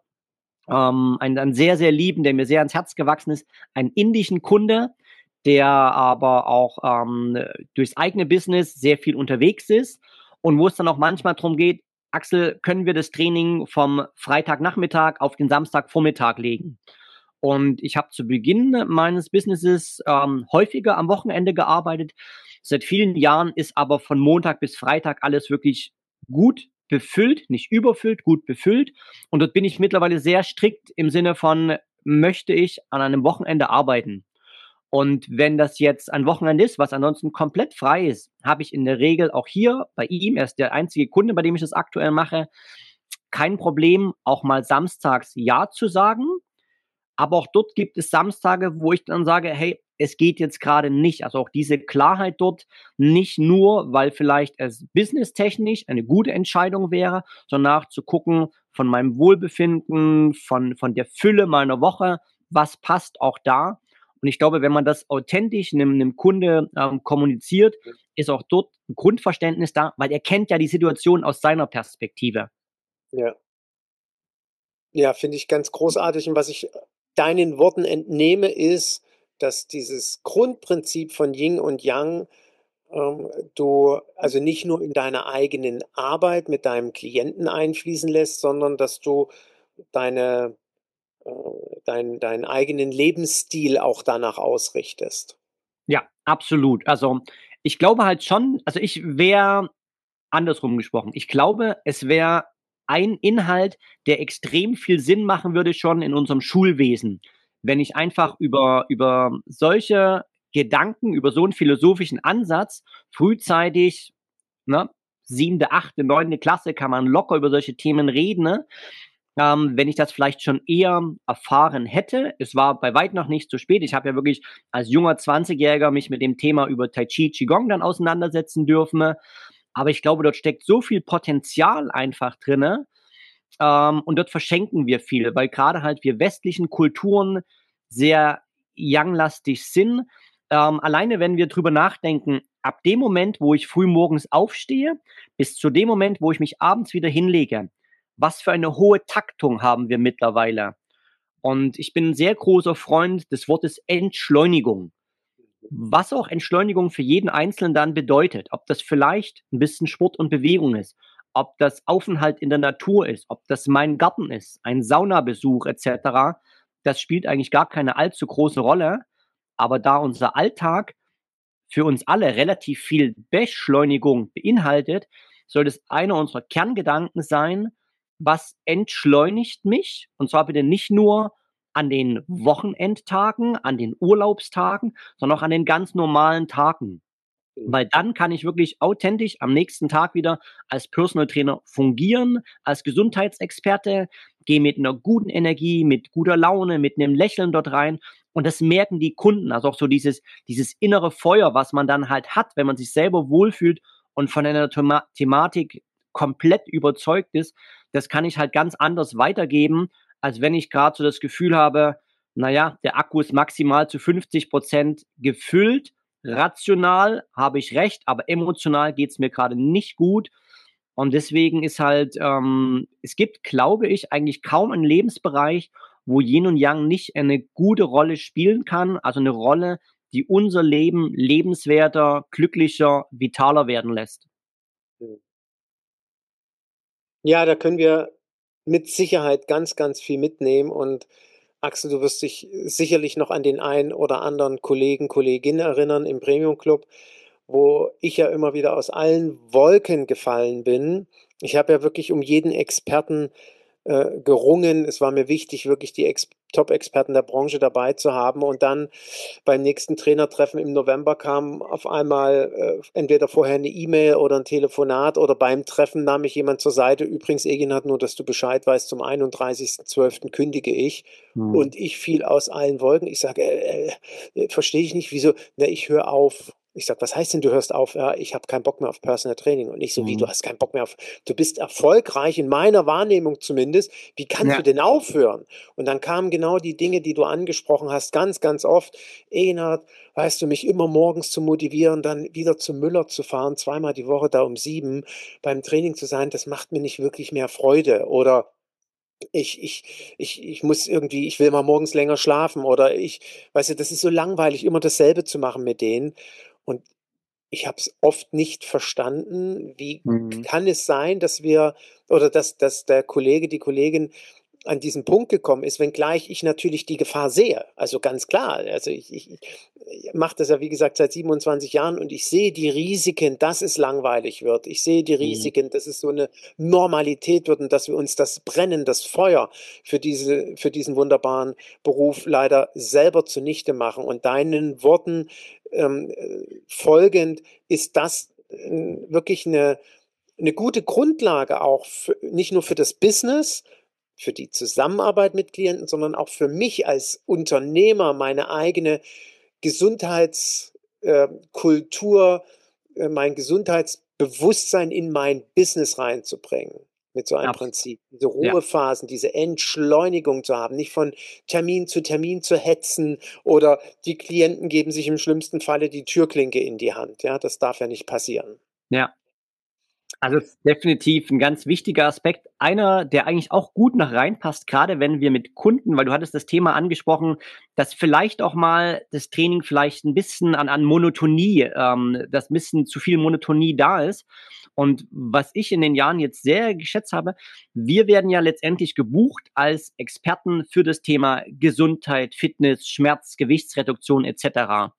ähm, einen einen sehr, sehr lieben, der mir sehr ans Herz gewachsen ist, einen indischen Kunde, der aber auch ähm, durchs eigene Business sehr viel unterwegs ist und wo es dann auch manchmal drum geht: „Axel, können wir das Training vom Freitagnachmittag auf den Samstagvormittag legen?“ Und ich habe zu Beginn meines Businesses ähm, häufiger am Wochenende gearbeitet. Seit vielen Jahren ist aber von Montag bis Freitag alles wirklich gut befüllt, nicht überfüllt, gut befüllt. Und dort bin ich mittlerweile sehr strikt im Sinne von, möchte ich an einem Wochenende arbeiten? Und wenn das jetzt ein Wochenende ist, was ansonsten komplett frei ist, habe ich in der Regel auch hier bei ihm, er ist der einzige Kunde, bei dem ich das aktuell mache, kein Problem, auch mal samstags Ja zu sagen. Aber auch dort gibt es Samstage, wo ich dann sage, hey, es geht jetzt gerade nicht. Also auch diese Klarheit dort, nicht nur, weil vielleicht es businesstechnisch eine gute Entscheidung wäre, sondern nach zu gucken von meinem Wohlbefinden, von, von der Fülle meiner Woche, was passt auch da. Und ich glaube, wenn man das authentisch einem, einem Kunde ähm, kommuniziert, ist auch dort ein Grundverständnis da, weil er kennt ja die Situation aus seiner Perspektive. Ja. Ja, finde ich ganz großartig. Und was ich deinen Worten entnehme, ist, dass dieses Grundprinzip von Yin und Yang, ähm, du also nicht nur in deiner eigenen Arbeit mit deinem Klienten einfließen lässt, sondern dass du deine, äh, dein, deinen eigenen Lebensstil auch danach ausrichtest. Ja, absolut. Also ich glaube halt schon, also ich wäre andersrum gesprochen. Ich glaube, es wäre ein Inhalt, der extrem viel Sinn machen würde schon in unserem Schulwesen, wenn ich einfach über, über solche Gedanken, über so einen philosophischen Ansatz frühzeitig, ne, siebte, achte, neunte Klasse kann man locker über solche Themen reden, ne? Ähm, wenn ich das vielleicht schon eher erfahren hätte. Es war bei weitem noch nicht zu spät. Ich habe ja wirklich als junger zwanzigjähriger mich mit dem Thema über Tai Chi Qigong dann auseinandersetzen dürfen. Aber ich glaube, dort steckt so viel Potenzial einfach drinne, ähm, und dort verschenken wir viel, weil gerade halt wir westlichen Kulturen sehr young-lastig sind. Ähm, alleine wenn wir drüber nachdenken, ab dem Moment, wo ich früh morgens aufstehe, bis zu dem Moment, wo ich mich abends wieder hinlege, was für eine hohe Taktung haben wir mittlerweile. Und ich bin ein sehr großer Freund des Wortes Entschleunigung. Was auch Entschleunigung für jeden Einzelnen dann bedeutet, ob das vielleicht ein bisschen Sport und Bewegung ist, ob das Aufenthalt in der Natur ist, ob das mein Garten ist, ein Saunabesuch et cetera, das spielt eigentlich gar keine allzu große Rolle. Aber da unser Alltag für uns alle relativ viel Beschleunigung beinhaltet, soll das einer unserer Kerngedanken sein: Was entschleunigt mich? Und zwar bitte nicht nur an den Wochenendtagen, an den Urlaubstagen, sondern auch an den ganz normalen Tagen. Weil dann kann ich wirklich authentisch am nächsten Tag wieder als Personal Trainer fungieren, als Gesundheitsexperte, gehe mit einer guten Energie, mit guter Laune, mit einem Lächeln dort rein. Und das merken die Kunden. Also auch so dieses, dieses innere Feuer, was man dann halt hat, wenn man sich selber wohlfühlt und von einer Thema Thematik komplett überzeugt ist, das kann ich halt ganz anders weitergeben, als wenn ich gerade so das Gefühl habe, naja, der Akku ist maximal zu fünfzig Prozent gefüllt. Rational habe ich recht, aber emotional geht's mir gerade nicht gut. Und deswegen ist halt, ähm, es gibt, glaube ich, eigentlich kaum einen Lebensbereich, wo Yin und Yang nicht eine gute Rolle spielen kann. Also eine Rolle, die unser Leben lebenswerter, glücklicher, vitaler werden lässt. Ja, da können wir mit Sicherheit ganz, ganz viel mitnehmen. Und Axel, du wirst dich sicherlich noch an den einen oder anderen Kollegen, Kolleginnen erinnern im Premium Club, wo ich ja immer wieder aus allen Wolken gefallen bin. Ich habe ja wirklich um jeden Experten äh, gerungen. Es war mir wichtig, wirklich die Ex Top-Experten der Branche dabei zu haben. Und dann beim nächsten Trainertreffen im November kam auf einmal äh, entweder vorher eine E-Mail oder ein Telefonat, oder beim Treffen nahm mich jemand zur Seite. Übrigens, Eginhard, nur dass du Bescheid weißt, zum einunddreißigsten zwölften kündige ich. Hm. Und ich fiel aus allen Wolken. Ich sage, äh, äh, verstehe ich nicht, wieso? Na, ich höre auf. Ich sage, was heißt denn, du hörst auf? Ja, ich habe keinen Bock mehr auf Personal Training. Und nicht so, wie, du Hm. hast keinen Bock mehr auf, du bist erfolgreich, in meiner Wahrnehmung zumindest. Wie kannst Ja. du denn aufhören? Und dann kamen genau die Dinge, die du angesprochen hast, ganz, ganz oft. Egenhard, weißt du, mich immer morgens zu motivieren, dann wieder zum Müller zu fahren, zweimal die Woche da um sieben beim Training zu sein, das macht mir nicht wirklich mehr Freude. Oder ich, ich, ich, ich muss irgendwie, ich will mal morgens länger schlafen, oder ich, weißt du, das ist so langweilig, immer dasselbe zu machen mit denen. Und ich habe es oft nicht verstanden. Wie Hm. kann es sein, dass wir oder dass, dass der Kollege, die Kollegin an diesen Punkt gekommen ist, wenngleich ich natürlich die Gefahr sehe. Also ganz klar. Also ich, ich, ich mache das ja, wie gesagt, seit siebenundzwanzig Jahren, und ich sehe die Risiken, dass es langweilig wird. Ich sehe die Hm. Risiken, dass es so eine Normalität wird und dass wir uns das Brennen, das Feuer für diese, für diesen wunderbaren Beruf leider selber zunichte machen. Und deinen Worten ähm, folgend ist das äh, wirklich eine, eine gute Grundlage auch für, nicht nur für das Business, für die Zusammenarbeit mit Klienten, sondern auch für mich als Unternehmer meine eigene Gesundheitskultur, äh, äh, mein Gesundheitsbewusstsein in mein Business reinzubringen. Mit so einem Abs Prinzip, diese ja. Ruhephasen, diese Entschleunigung zu haben, nicht von Termin zu Termin zu hetzen oder die Klienten geben sich im schlimmsten Falle die Türklinke in die Hand. Ja, das darf ja nicht passieren. Ja. Also, es ist definitiv 'n ganz wichtiger Aspekt. Einer, der eigentlich auch gut noch reinpasst, grade wenn wir mit Kunden weil du hattest das Thema angesprochen, dass vielleicht auch mal das Training vielleicht 'n bisschen an an Monotonie ähm, dass 'n bisschen zu viel Monotonie da ist. Und was ich in den Jahren jetzt sehr geschätzt habe, wir werden ja letztendlich gebucht als Experten für das Thema Gesundheit, Fitness, Schmerz, Gewichtsreduktion et cetera.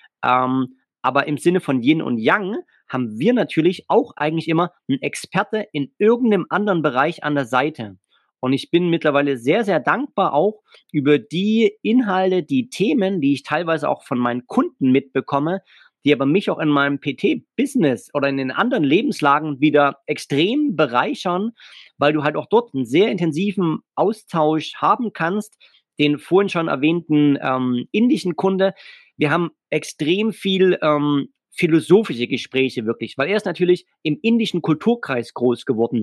Ähm, aber im Sinne von Yin und Yang haben wir natürlich auch eigentlich immer 'n Experte in irgend 'nem anderen Bereich an der Seite. Und ich bin mittlerweile sehr, sehr dankbar auch über die Inhalte, die Themen, die ich teilweise auch von meinen Kunden mitbekomme, die aber mich auch in meinem P T-Business oder in den anderen Lebenslagen wieder extrem bereichern, weil du halt auch dort 'n sehr intensiven Austausch haben kannst. Den vorhin schon erwähnten, ähm, indischen Kunde. Wir haben extrem viel, ähm, philosophische Gespräche wirklich, weil er ist natürlich im indischen Kulturkreis groß geworden,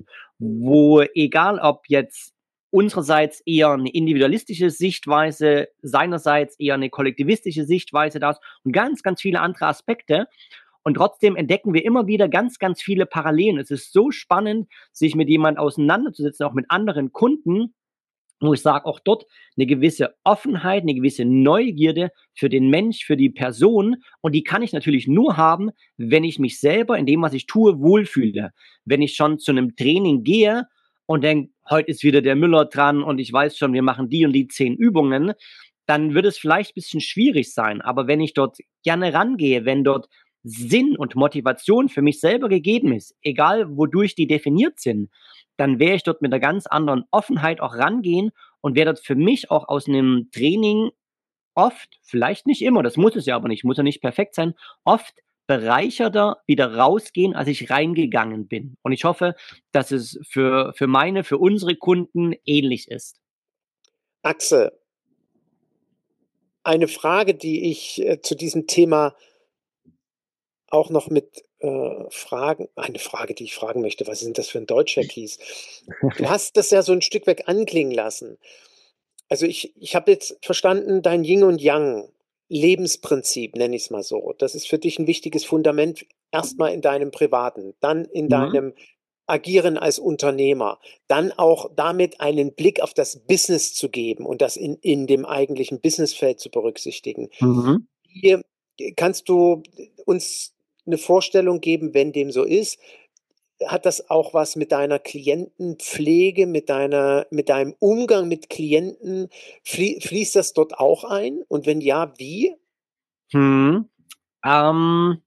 wo egal ob jetzt unsererseits eher 'ne individualistische Sichtweise, seinerseits eher 'ne kollektivistische Sichtweise da ist und ganz, ganz viele andere Aspekte. Und trotzdem entdecken wir immer wieder ganz, ganz viele Parallelen. Es ist so spannend, sich mit jemand auseinanderzusetzen, auch mit anderen Kunden, wo ich sage, auch dort 'ne gewisse Offenheit, 'ne gewisse Neugierde für den Mensch, für die Person. Und die kann ich natürlich nur haben, wenn ich mich selber in dem, was ich tue, wohlfühle. Wenn ich schon zu 'nem Training gehe und denke: „Heute ist wieder der Müller dran und ich weiß schon, wir machen die und die zehn Übungen“, dann wird es vielleicht bisschen schwierig sein. Aber wenn ich dort gerne rangehe, wenn dort Sinn und Motivation für mich selber gegeben ist, egal wodurch die definiert sind, dann werde ich dort mit 'ner ganz anderen Offenheit auch rangehen und werde dort für mich auch aus 'nem Training oft, vielleicht nicht immer, das muss es ja aber nicht, muss ja nicht perfekt sein, oft bereicherter wieder rausgehen, als ich reingegangen bin. Und ich hoffe, dass es für für meine für unsere Kunden ähnlich ist. Axel eine Frage, die ich, äh, zu diesem Thema auch noch mit, äh, fragen eine Frage, die ich fragen möchte. Was ist 'n das für 'n Deutschverkies? Du hast das ja so 'n Stück weg anklingen lassen. Also, ich ich habe jetzt verstanden, dein Yin und Yang Lebensprinzip, nenne ich's mal so. Das ist für dich 'n wichtiges Fundament, erst mal in deinem Privaten, dann in Mhm. deinem Agieren als Unternehmer, dann auch damit einen Blick auf das Business zu geben und das in in dem eigentlichen Businessfeld zu berücksichtigen. Mhm. Hier kannst du uns 'ne Vorstellung geben, wenn dem so ist, hat das auch was mit deiner Klientenpflege, mit deiner mit deinem Umgang mit Klienten flie fließt das dort auch ein? Und wenn ja, wie? Mhm. Ähm,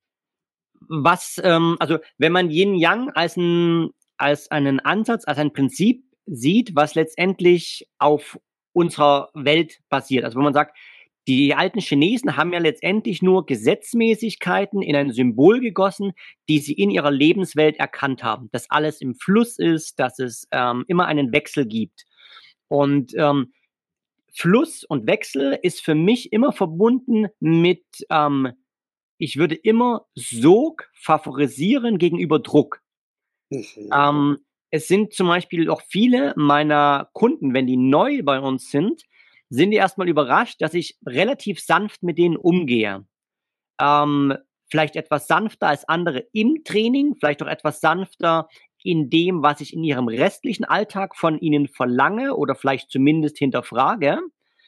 was, ähm also, wenn man Yin-Yang als 'n als einen Ansatz, als ein Prinzip sieht, was letztendlich auf unserer Welt basiert. Also, wenn man sagt, die alten Chinesen haben ja letztendlich nur Gesetzmäßigkeiten in ein Symbol gegossen, die sie in ihrer Lebenswelt erkannt haben. Dass alles im Fluss ist, dass es, ähm, immer einen Wechsel gibt. Und, ähm, Fluss und Wechsel ist für mich immer verbunden mit, ähm ich würde immer Sog favorisieren gegenüber Druck. Mhm. Ähm, es sind zum Beispiel auch viele meiner Kunden, wenn die neu bei uns sind, sind die erst mal überrascht, dass ich relativ sanft mit denen umgehe. Ähm, vielleicht etwas sanfter als andere im Training, vielleicht auch etwas sanfter in dem, was ich in ihrem restlichen Alltag von ihnen verlange oder vielleicht zumindest hinterfrage.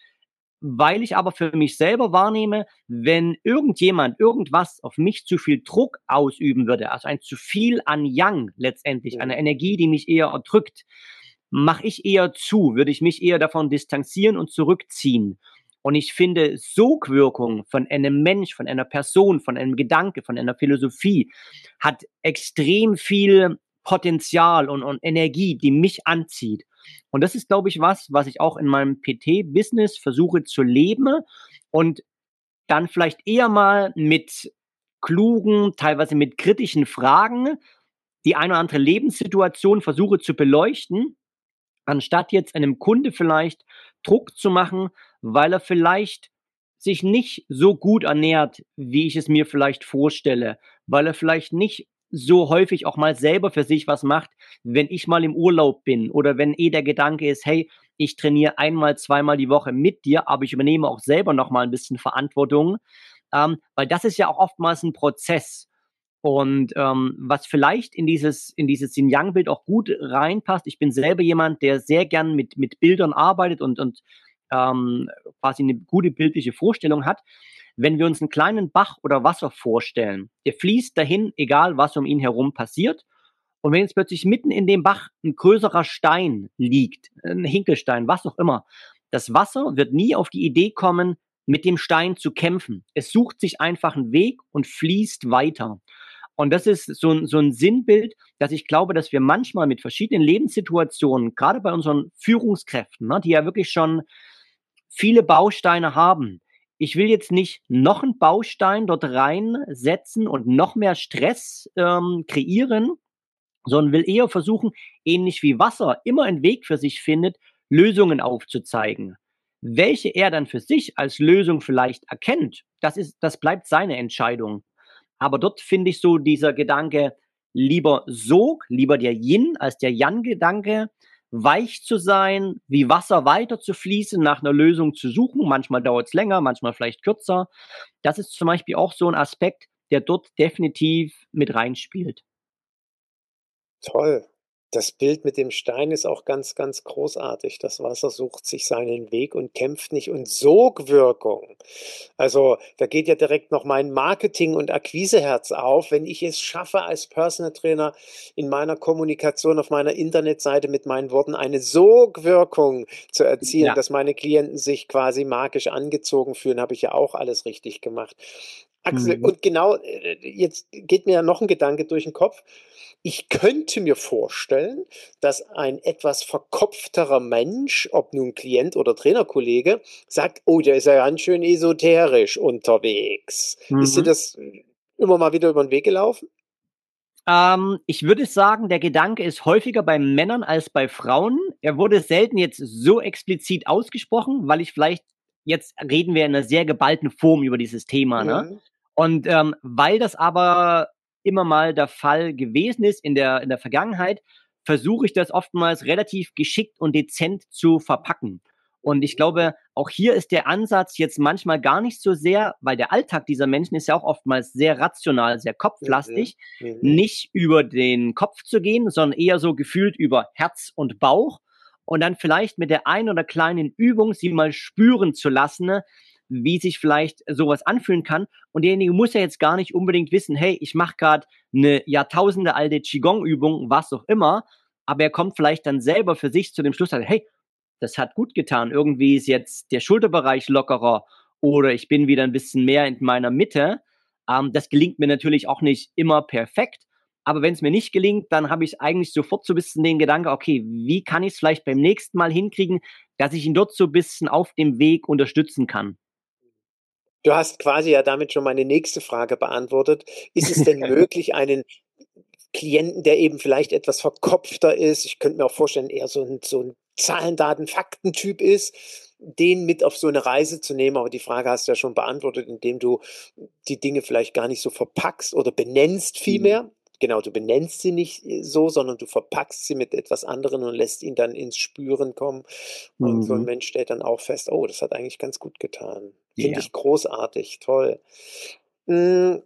Weil ich aber für mich selber wahrnehme, wenn irgendjemand irgendwas auf mich zu viel Druck ausüben würde, also ein zu viel an Yang letztendlich, Mhm. eine Energie, die mich eher erdrückt, mache ich eher zu, würde ich mich eher davon distanzieren und zurückziehen. Und ich finde Sogwirkung von einem Mensch, von einer Person, von einem Gedanke, von einer Philosophie hat extrem viel Potenzial und und Energie, die mich anzieht. Und das ist, glaube ich, was, was ich auch in meinem P T-Business versuche zu leben und dann vielleicht eher mal mit klugen, teilweise mit kritischen Fragen die eine oder andere Lebenssituation versuche zu beleuchten Anstatt jetzt einem Kunde vielleicht Druck zu machen, weil er vielleicht sich nicht so gut ernährt, wie ich es mir vielleicht vorstelle, weil er vielleicht nicht so häufig auch mal selber für sich was macht, wenn ich mal im Urlaub bin oder wenn eh der Gedanke ist: „Hey, ich trainiere einmal, zweimal die Woche mit dir, aber ich übernehme auch selber noch mal 'n bisschen Verantwortung." Ähm, weil das ist ja auch oftmals 'n Prozess. Und, ähm, was vielleicht in dieses in dieses Yin-Yang-Bild auch gut reinpasst, ich bin selber jemand, der sehr gern mit mit Bildern arbeitet und und, ähm, quasi 'ne gute bildliche Vorstellung hat. Wenn wir uns 'n kleinen Bach oder Wasser vorstellen, der fließt dahin, egal was um ihn herum passiert. Und wenn jetzt plötzlich mitten in dem Bach 'n größerer Stein liegt, 'n Hinkelstein, was auch immer, das Wasser wird nie auf die Idee kommen, mit dem Stein zu kämpfen. Es sucht sich einfach 'n Weg und fließt weiter. Und das ist so 'n so 'n Sinnbild, dass ich glaube, dass wir manchmal mit verschiedenen Lebenssituationen, grade bei unseren Führungskräften, ne, die ja wirklich schon viele Bausteine haben. Ich will jetzt nicht noch 'n Baustein dort reinsetzen und noch mehr Stress, ähm, kreieren, sondern will eher versuchen, ähnlich wie Wasser immer 'n Weg für sich findet, Lösungen aufzuzeigen. Welche er dann für sich als Lösung vielleicht erkennt, das ist das bleibt seine Entscheidung. Aber dort finde ich so dieser Gedanke, lieber Sog, lieber der Yin als der Yang-Gedanke, weich zu sein, wie Wasser weiter zu fließen, nach 'ner Lösung zu suchen. Manchmal dauert's länger, manchmal vielleicht kürzer. Das ist zum Beispiel auch so 'n Aspekt, der dort definitiv mit reinspielt. Toll. Das Bild mit dem Stein ist auch ganz, ganz großartig. Das Wasser sucht sich seinen Weg und kämpft nicht. Und Sogwirkung, also, da geht ja direkt noch mein Marketing und Akquiseherz auf, wenn ich es schaffe, als Personal Trainer in meiner Kommunikation auf meiner Internetseite mit meinen Worten eine Sogwirkung zu erzielen, Ja. dass meine Klienten sich quasi magisch angezogen fühlen, habe ich ja auch alles richtig gemacht. Axel, Mhm. und genau, äh, jetzt geht mir ja noch 'n Gedanke durch 'n Kopf. Ich könnte mir vorstellen, dass ein etwas verkopfterer Mensch, ob nun Klient oder Trainerkollege, sagt: „Oh, der ist ja ganz schön esoterisch unterwegs." Ist dir Mhm. das immer mal wieder über 'n Weg gelaufen? Ähm, ich würde sagen, der Gedanke ist häufiger bei Männern als bei Frauen. Er wurde selten jetzt so explizit ausgesprochen, weil ich vielleicht jetzt reden wir in 'ner sehr geballten Form über dieses Thema, ne? Mhm. Und, ähm, weil das aber immer mal der Fall gewesen ist in der in der Vergangenheit, versuche ich das oftmals relativ geschickt und dezent zu verpacken. Und ich glaube, auch hier ist der Ansatz jetzt manchmal gar nicht so sehr weil der Alltag dieser Menschen ist ja auch oftmals sehr rational, sehr Mhm, kopflastig, mhm. nicht über den Kopf zu gehen, sondern eher so gefühlt über Herz und Bauch und dann vielleicht mit der einen oder kleinen Übung sie mal spüren zu lassen, wie sich vielleicht so was anfühlen kann. Und derjenige muss ja jetzt gar nicht unbedingt wissen: „Hey, ich mache grad 'ne jahrtausendealte Qigong-Übung", was auch immer. Aber er kommt vielleicht dann selber für sich zu dem Schluss halt: „Hey, das hat gut getan. Irgendwie ist jetzt der Schulterbereich lockerer oder ich bin wieder 'n bisschen mehr in meiner Mitte." Ähm, das gelingt mir natürlich auch nicht immer perfekt, aber wenn's mir nicht gelingt, dann habe ich eigentlich sofort so bisschen den Gedanke: „Okay, wie kann ich's vielleicht beim nächsten Mal hinkriegen, dass ich ihn dort so bisschen auf dem Weg unterstützen kann?" Du hast quasi ja damit schon meine nächste Frage beantwortet. Ist es denn möglich, einen Klienten, der eben vielleicht etwas verkopfter ist, ich könnte mir auch vorstellen, eher so 'n so 'n Zahlen, Daten, Fakten-Typ ist, den mit auf so 'ne Reise zu nehmen? Aber die Frage hast du ja schon beantwortet, indem du die Dinge vielleicht gar nicht so verpackst oder benennst Mhm. vielmehr. Genau, du benennst sie nicht, äh, so, sondern du verpackst sie mit etwas anderem und lässt ihn dann ins Spüren kommen. Und so 'n Mhm. Mensch stellt dann auch fest: „Oh, das hat eigentlich ganz gut getan." Finde Ja. ich großartig, toll. Hm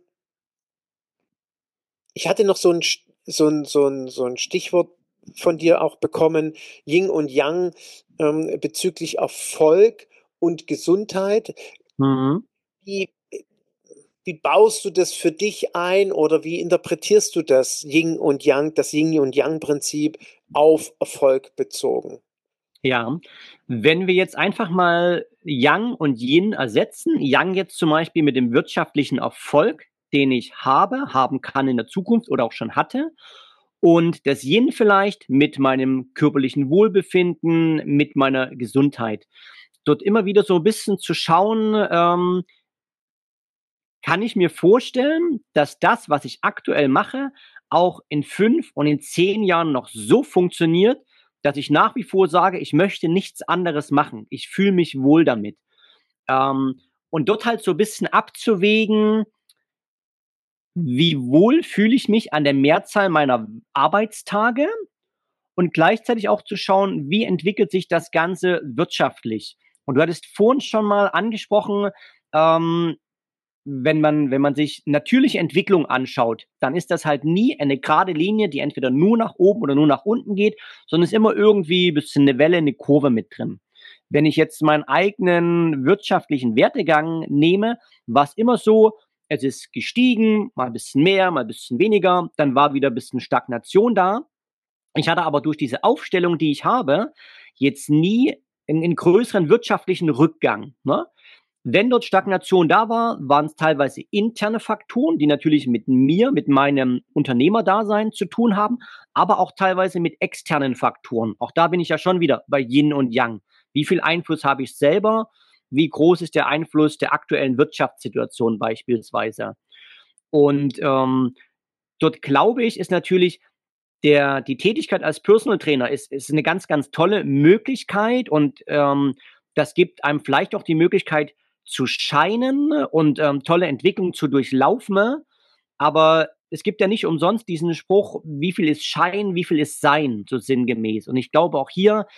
ich hatte noch so 'n St so 'n so 'n so 'n Stichwort von dir auch bekommen, Yin und Yang, ähm, bezüglich Erfolg und Gesundheit. Mhm. Wie äh, wie baust du das für dich ein oder wie interpretierst du das Yin und Yang das Yin und Yang-Prinzip auf Erfolg bezogen? Ja, wenn wir jetzt einfach mal Yang und Yin ersetzen, Yang jetzt zum Beispiel mit dem wirtschaftlichen Erfolg, den ich habe, haben kann in der Zukunft oder auch schon hatte und das Yin vielleicht mit meinem körperlichen Wohlbefinden, mit meiner Gesundheit. Dort immer wieder so 'n bisschen zu schauen, ähm kann ich mir vorstellen, dass das, was ich aktuell mache, auch in fünf und in zehn Jahren noch so funktioniert, dass ich nach wie vor sage, ich möchte nichts anderes machen. Ich fühle mich wohl damit. Ähm, und dort halt so ein bisschen abzuwägen, wie wohl fühle ich mich an der Mehrzahl meiner Arbeitstage und gleichzeitig auch zu schauen, wie entwickelt sich das Ganze wirtschaftlich. Und du hattest vorhin schon mal angesprochen, ähm, wenn man, wenn man sich natürliche Entwicklung anschaut, dann ist das halt nie eine gerade Linie, die entweder nur nach oben oder nur nach unten geht, sondern ist immer irgendwie ein bisschen eine Welle, eine Kurve mit drin. Wenn ich jetzt meinen eigenen wirtschaftlichen Werdegang nehme, war es immer so, es ist gestiegen, mal ein bisschen mehr, mal ein bisschen weniger, dann war wieder ein bisschen Stagnation da. Ich hatte aber durch diese Aufstellung, die ich habe, jetzt nie einen, einen größeren wirtschaftlichen Rückgang. Ne? Wenn dort Stagnation da war, waren es teilweise interne Faktoren, die natürlich mit mir, mit meinem Unternehmerdasein zu tun haben, aber auch teilweise mit externen Faktoren. Auch da bin ich ja schon wieder bei Yin und Yang. Wie viel Einfluss habe ich selber? Wie groß ist der Einfluss der aktuellen Wirtschaftssituation beispielsweise? Und ähm, dort glaube ich, ist natürlich der, die Tätigkeit als Personal Trainer ist, ist eine ganz, ganz tolle Möglichkeit und ähm, das gibt einem vielleicht auch die Möglichkeit zu scheinen und ähm, tolle Entwicklungen zu durchlaufen. Aber es gibt ja nicht umsonst diesen Spruch, wie viel ist Schein, wie viel ist Sein, so sinngemäß. Und ich glaube auch hier,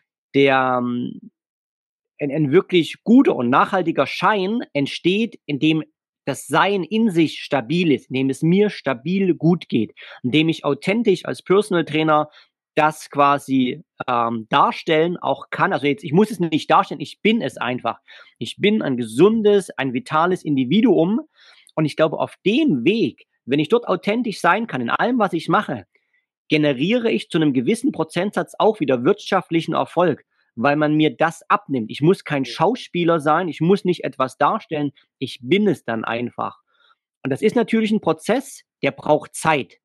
der ähm, ein, ein wirklich guter und nachhaltiger Schein entsteht, indem das Sein in sich stabil ist, indem es mir stabil gut geht, indem ich authentisch als Personal Trainer das quasi ähm, darstellen auch kann. Also jetzt, ich muss es nicht darstellen, ich bin es einfach. Ich bin ein gesundes, ein vitales Individuum und ich glaube, auf dem Weg, wenn ich dort authentisch sein kann, in allem, was ich mache, generiere ich zu einem gewissen Prozentsatz auch wieder wirtschaftlichen Erfolg, weil man mir das abnimmt. Ich muss kein Schauspieler sein, ich muss nicht etwas darstellen, ich bin es dann einfach. Und das ist natürlich ein Prozess, der braucht Zeit.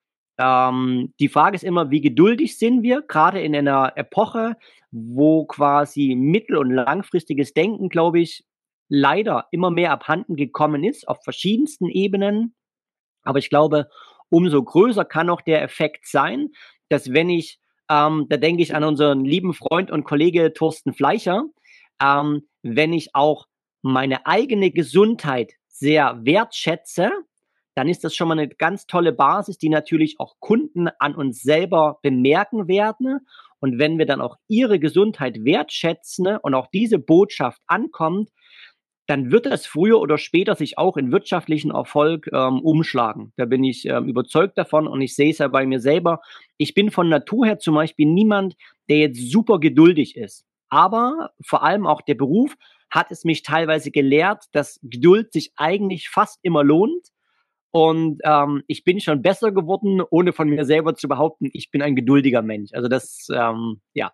Ähm, die Frage ist immer, wie geduldig sind wir, gerade in einer Epoche, wo quasi mittel- und langfristiges Denken, glaube ich, leider immer mehr abhanden gekommen ist, auf verschiedensten Ebenen. Aber ich glaube, umso größer kann auch der Effekt sein, dass wenn ich, ähm, da denke ich an unseren lieben Freund und Kollege Thorsten Fleischer, ähm, wenn ich auch meine eigene Gesundheit sehr wertschätze, dann ist das schon mal eine ganz tolle Basis, die natürlich auch Kunden an uns selber bemerken werden. Und wenn wir dann auch ihre Gesundheit wertschätzen und auch diese Botschaft ankommt, dann wird das früher oder später sich auch in wirtschaftlichen Erfolg ähm, umschlagen. Da bin ich ähm, überzeugt davon und ich sehe es ja bei mir selber. Ich bin von Natur her zum Beispiel niemand, der jetzt super geduldig ist. Aber vor allem auch der Beruf hat es mich teilweise gelehrt, dass Geduld sich eigentlich fast immer lohnt. Und ähm, ich bin schon besser geworden, ohne von mir selber zu behaupten, ich bin ein geduldiger Mensch. Also das, ähm, ja,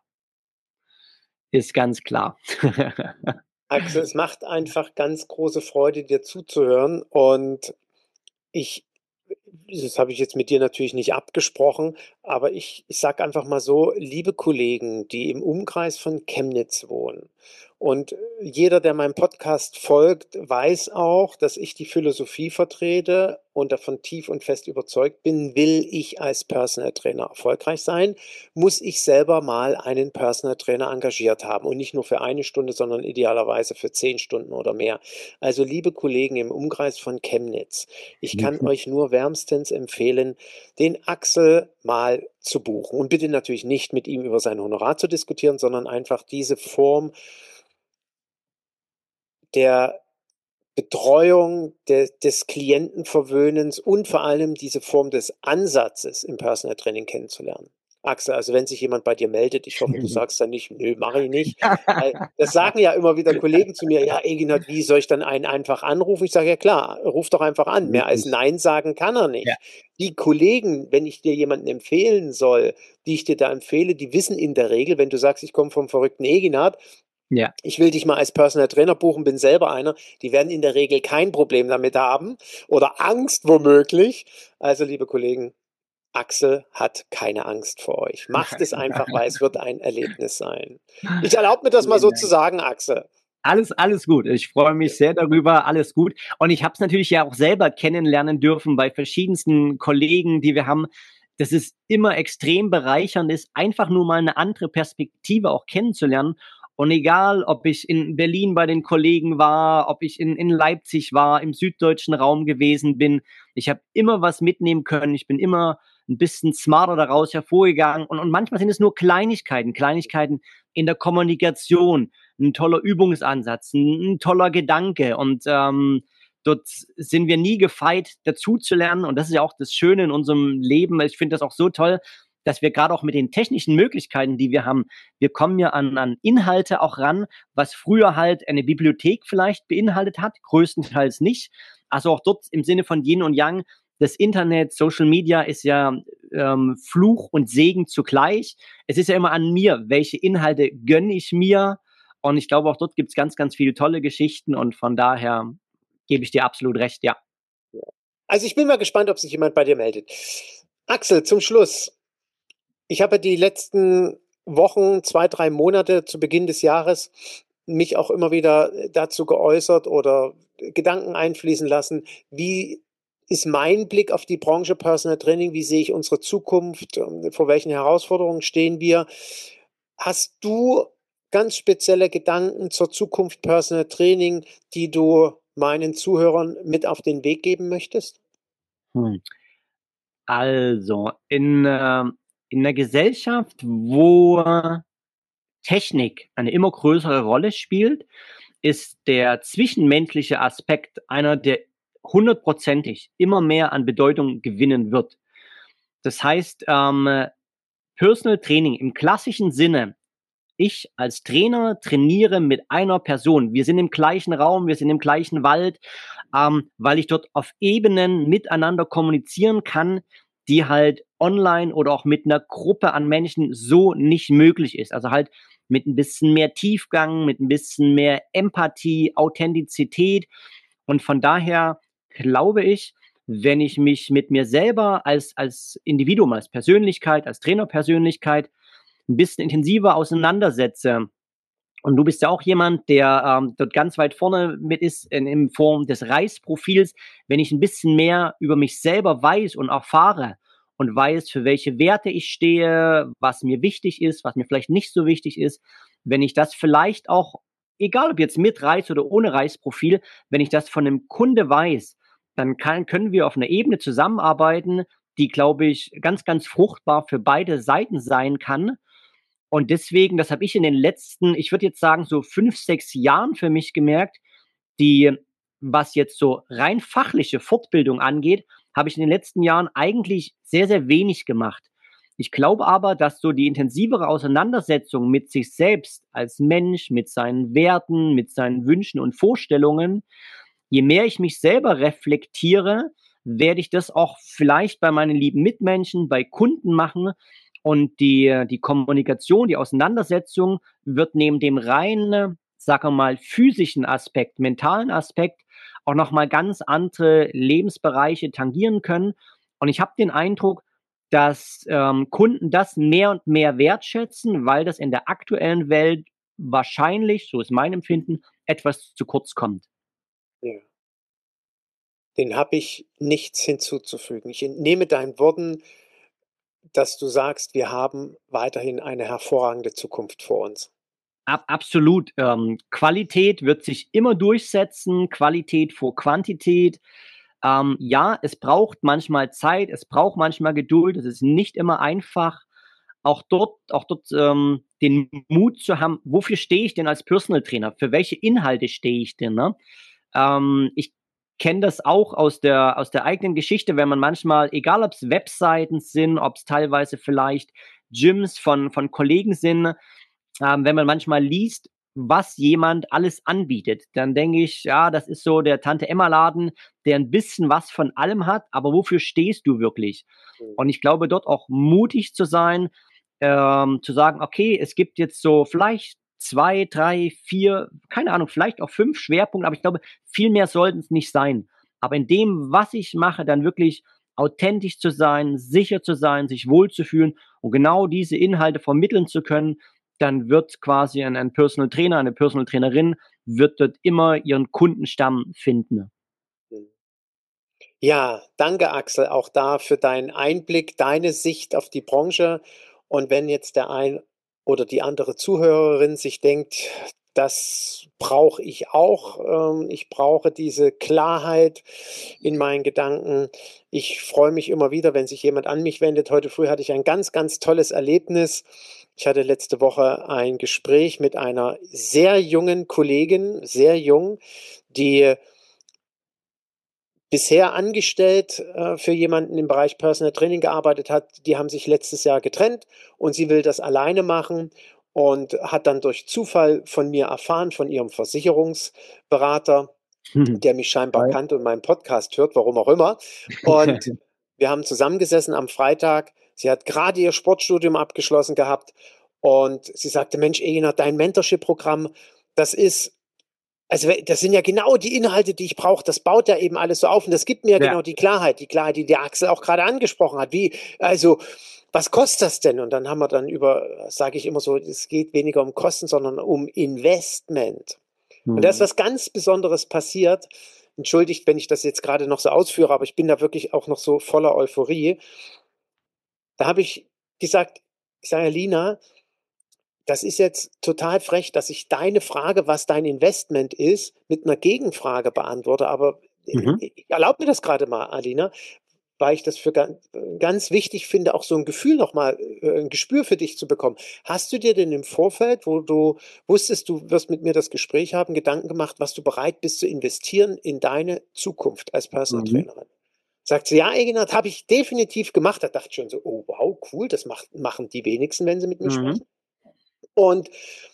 ist ganz klar. Axel, es macht einfach ganz große Freude, dir zuzuhören. Und ich, das habe ich jetzt mit dir natürlich nicht abgesprochen, aber ich, ich sage einfach mal so, liebe Kollegen, die im Umkreis von Chemnitz wohnen, und jeder, der meinem Podcast folgt, weiß auch, dass ich die Philosophie vertrete und davon tief und fest überzeugt bin, will ich als Personal Trainer erfolgreich sein, muss ich selber mal einen Personal Trainer engagiert haben und nicht nur für eine Stunde, sondern idealerweise für zehn Stunden oder mehr. Also liebe Kollegen im Umkreis von Chemnitz, ich kann mhm. euch nur wärmstens empfehlen, den Axel mal zu buchen und bitte natürlich nicht mit ihm über sein Honorar zu diskutieren, sondern einfach diese Form der Betreuung de, des Klientenverwöhnens und vor allem diese Form des Ansatzes im Personal Training kennenzulernen. Axel, also wenn sich jemand bei dir meldet, ich hoffe, du sagst dann nicht, nö, mache ich nicht. Weil das sagen ja immer wieder Kollegen zu mir, ja, Eginhard, wie soll ich dann einen einfach anrufen? Ich sage, ja klar, ruf doch einfach an. Mehr als Nein sagen kann er nicht. Ja. Die Kollegen, wenn ich dir jemanden empfehlen soll, die ich dir da empfehle, die wissen in der Regel, wenn du sagst, ich komme vom verrückten Eginhard, ja. Ich will dich mal als Personal Trainer buchen, bin selber einer. Die werden in der Regel kein Problem damit haben oder Angst womöglich. Also, liebe Kollegen, Axel hat keine Angst vor euch. Macht es einfach, weil es wird ein Erlebnis sein. Ich erlaube mir das mal so zu sagen, Axel. Alles, alles gut. Ich freue mich sehr darüber. Alles gut. Und ich habe es natürlich ja auch selber kennenlernen dürfen bei verschiedensten Kollegen, die wir haben. dass es immer extrem bereichernd ist, einfach nur mal eine andere Perspektive auch kennenzulernen. Und egal, ob ich in Berlin bei den Kollegen war, ob ich in, in Leipzig war, im süddeutschen Raum gewesen bin, ich habe immer was mitnehmen können. Ich bin immer ein bisschen smarter daraus hervorgegangen. Und, und manchmal sind es nur Kleinigkeiten, Kleinigkeiten in der Kommunikation, ein toller Übungsansatz, ein, ein toller Gedanke. Und ähm, dort sind wir nie gefeit, dazu zu lernen. Und das ist ja auch das Schöne in unserem Leben. Ich finde das auch so toll, dass wir gerade auch mit den technischen Möglichkeiten, die wir haben, wir kommen ja an, an Inhalte auch ran, was früher halt eine Bibliothek vielleicht beinhaltet hat, größtenteils nicht. Also auch dort im Sinne von Yin und Yang, das Internet, Social Media ist ja ähm, Fluch und Segen zugleich. Es ist ja immer an mir, welche Inhalte gönne ich mir. Und ich glaube, auch dort gibt es ganz, ganz viele tolle Geschichten. Und von daher gebe ich dir absolut recht, ja. Also ich bin mal gespannt, ob sich jemand bei dir meldet. Axel, zum Schluss. Ich habe die letzten Wochen, zwei, drei Monate zu Beginn des Jahres mich auch immer wieder dazu geäußert oder Gedanken einfließen lassen, wie ist mein Blick auf die Branche Personal Training, wie sehe ich unsere Zukunft, vor welchen Herausforderungen stehen wir. Hast du ganz spezielle Gedanken zur Zukunft Personal Training, die du meinen Zuhörern mit auf den Weg geben möchtest? Hm. Also, in, äh, in einer Gesellschaft, wo Technik eine immer größere Rolle spielt, ist der zwischenmenschliche Aspekt einer, der hundertprozentig immer mehr an Bedeutung gewinnen wird. Das heißt, ähm, Personal Training im klassischen Sinne, ich als Trainer trainiere mit einer Person. Wir sind im gleichen Raum, wir sind im gleichen Wald, ähm, weil ich dort auf Ebenen miteinander kommunizieren kann, die halt online oder auch mit einer Gruppe an Menschen so nicht möglich ist. Also halt mit ein bisschen mehr Tiefgang, mit ein bisschen mehr Empathie, Authentizität. Und von daher glaube ich, wenn ich mich mit mir selber als, als Individuum, als Persönlichkeit, als Trainerpersönlichkeit ein bisschen intensiver auseinandersetze. Und du bist ja auch jemand, der ähm, dort ganz weit vorne mit ist in, in Form des Reisprofils. Wenn ich ein bisschen mehr über mich selber weiß und erfahre und weiß, für welche Werte ich stehe, was mir wichtig ist, was mir vielleicht nicht so wichtig ist, wenn ich das vielleicht auch, egal ob jetzt mit Reis oder ohne Reisprofil, wenn ich das von einem Kunde weiß, dann kann, können wir auf einer Ebene zusammenarbeiten, die, glaube ich, ganz, ganz fruchtbar für beide Seiten sein kann. Und deswegen, das habe ich in den letzten, ich würde jetzt sagen, so fünf, sechs Jahren für mich gemerkt, die, was jetzt so rein fachliche Fortbildung angeht, habe ich in den letzten Jahren eigentlich sehr, sehr wenig gemacht. Ich glaube aber, dass so die intensivere Auseinandersetzung mit sich selbst als Mensch, mit seinen Werten, mit seinen Wünschen und Vorstellungen, je mehr ich mich selber reflektiere, werde ich das auch vielleicht bei meinen lieben Mitmenschen, bei Kunden machen. Und die, die Kommunikation, die Auseinandersetzung wird neben dem rein, sagen wir mal, physischen Aspekt, mentalen Aspekt auch nochmal ganz andere Lebensbereiche tangieren können. Und ich habe den Eindruck, dass ähm, Kunden das mehr und mehr wertschätzen, weil das in der aktuellen Welt wahrscheinlich, so ist mein Empfinden, etwas zu kurz kommt. Ja. Den habe ich nichts hinzuzufügen. Ich entnehme deinen Worten, dass du sagst, wir haben weiterhin eine hervorragende Zukunft vor uns. Ab, absolut. Ähm, Qualität wird sich immer durchsetzen, Qualität vor Quantität. Ähm, ja, es braucht manchmal Zeit, es braucht manchmal Geduld, es ist nicht immer einfach. Auch dort, auch dort ähm, den Mut zu haben, wofür stehe ich denn als Personal Trainer? Für welche Inhalte stehe ich denn? Ne? Ähm, ich kenne das auch aus der, aus der eigenen Geschichte, wenn man manchmal, egal ob es Webseiten sind, ob es teilweise vielleicht Gyms von, von Kollegen sind, ähm, wenn man manchmal liest, was jemand alles anbietet, dann denke ich, ja, das ist so der Tante-Emma-Laden, der ein bisschen was von allem hat, aber wofür stehst du wirklich? Und ich glaube, dort auch mutig zu sein, ähm, zu sagen, okay, es gibt jetzt so vielleicht zwei, drei, vier, keine Ahnung, vielleicht auch fünf Schwerpunkte, aber ich glaube, viel mehr sollten es nicht sein. Aber in dem, was ich mache, dann wirklich authentisch zu sein, sicher zu sein, sich wohlzufühlen und genau diese Inhalte vermitteln zu können, dann wird quasi ein, ein Personal Trainer, eine Personal Trainerin, wird dort immer ihren Kundenstamm finden. Ja, danke Axel, auch da für deinen Einblick, deine Sicht auf die Branche. Und wenn jetzt der ein oder die andere Zuhörerin sich denkt, das brauche ich auch, ähm, ich brauche diese Klarheit in meinen Gedanken. Ich freue mich immer wieder, wenn sich jemand an mich wendet. Heute früh hatte ich ein ganz, ganz tolles Erlebnis. Ich hatte letzte Woche ein Gespräch mit einer sehr jungen Kollegin, sehr jung, die bisher angestellt äh, für jemanden im Bereich Personal Training gearbeitet hat. Die haben sich letztes Jahr getrennt und sie will das alleine machen und hat dann durch Zufall von mir erfahren, von ihrem Versicherungsberater, der mich scheinbar Toll. kannte und meinen Podcast hört, warum auch immer. Und wir haben zusammengesessen am Freitag. Sie hat gerade ihr Sportstudium abgeschlossen gehabt und sie sagte, Mensch, Egina, dein Mentorship-Programm, das ist Also das sind ja genau die Inhalte, die ich brauche. Das baut ja eben alles so auf und das gibt mir ja Ja. genau die Klarheit, die Klarheit, die der Axel auch gerade angesprochen hat. Wie, also, was kostet das denn? Und dann haben wir dann über, sage ich immer so, es geht weniger um Kosten, sondern um Investment. Und da ist Mhm. was ganz Besonderes passiert. Entschuldigt, wenn ich das jetzt gerade noch so ausführe, aber ich bin da wirklich auch noch so voller Euphorie. Da habe ich gesagt, ich sage, Lina, das ist jetzt total frech, dass ich deine Frage, was dein Investment ist, mit einer Gegenfrage beantworte. Aber Mhm. ich erlaube mir das gerade mal, Alina, weil ich das für ganz, ganz wichtig finde, auch so ein Gefühl nochmal, ein Gespür für dich zu bekommen. Hast du dir denn im Vorfeld, wo du wusstest, du wirst mit mir das Gespräch haben, Gedanken gemacht, was du bereit bist zu investieren in deine Zukunft als Personal Mhm. Trainerin? Sagt sie, ja, Eginat, habe ich definitiv gemacht. Da dachte ich schon so, oh wow, cool, das macht, machen die wenigsten, wenn sie mit mir Mhm. sprechen. Und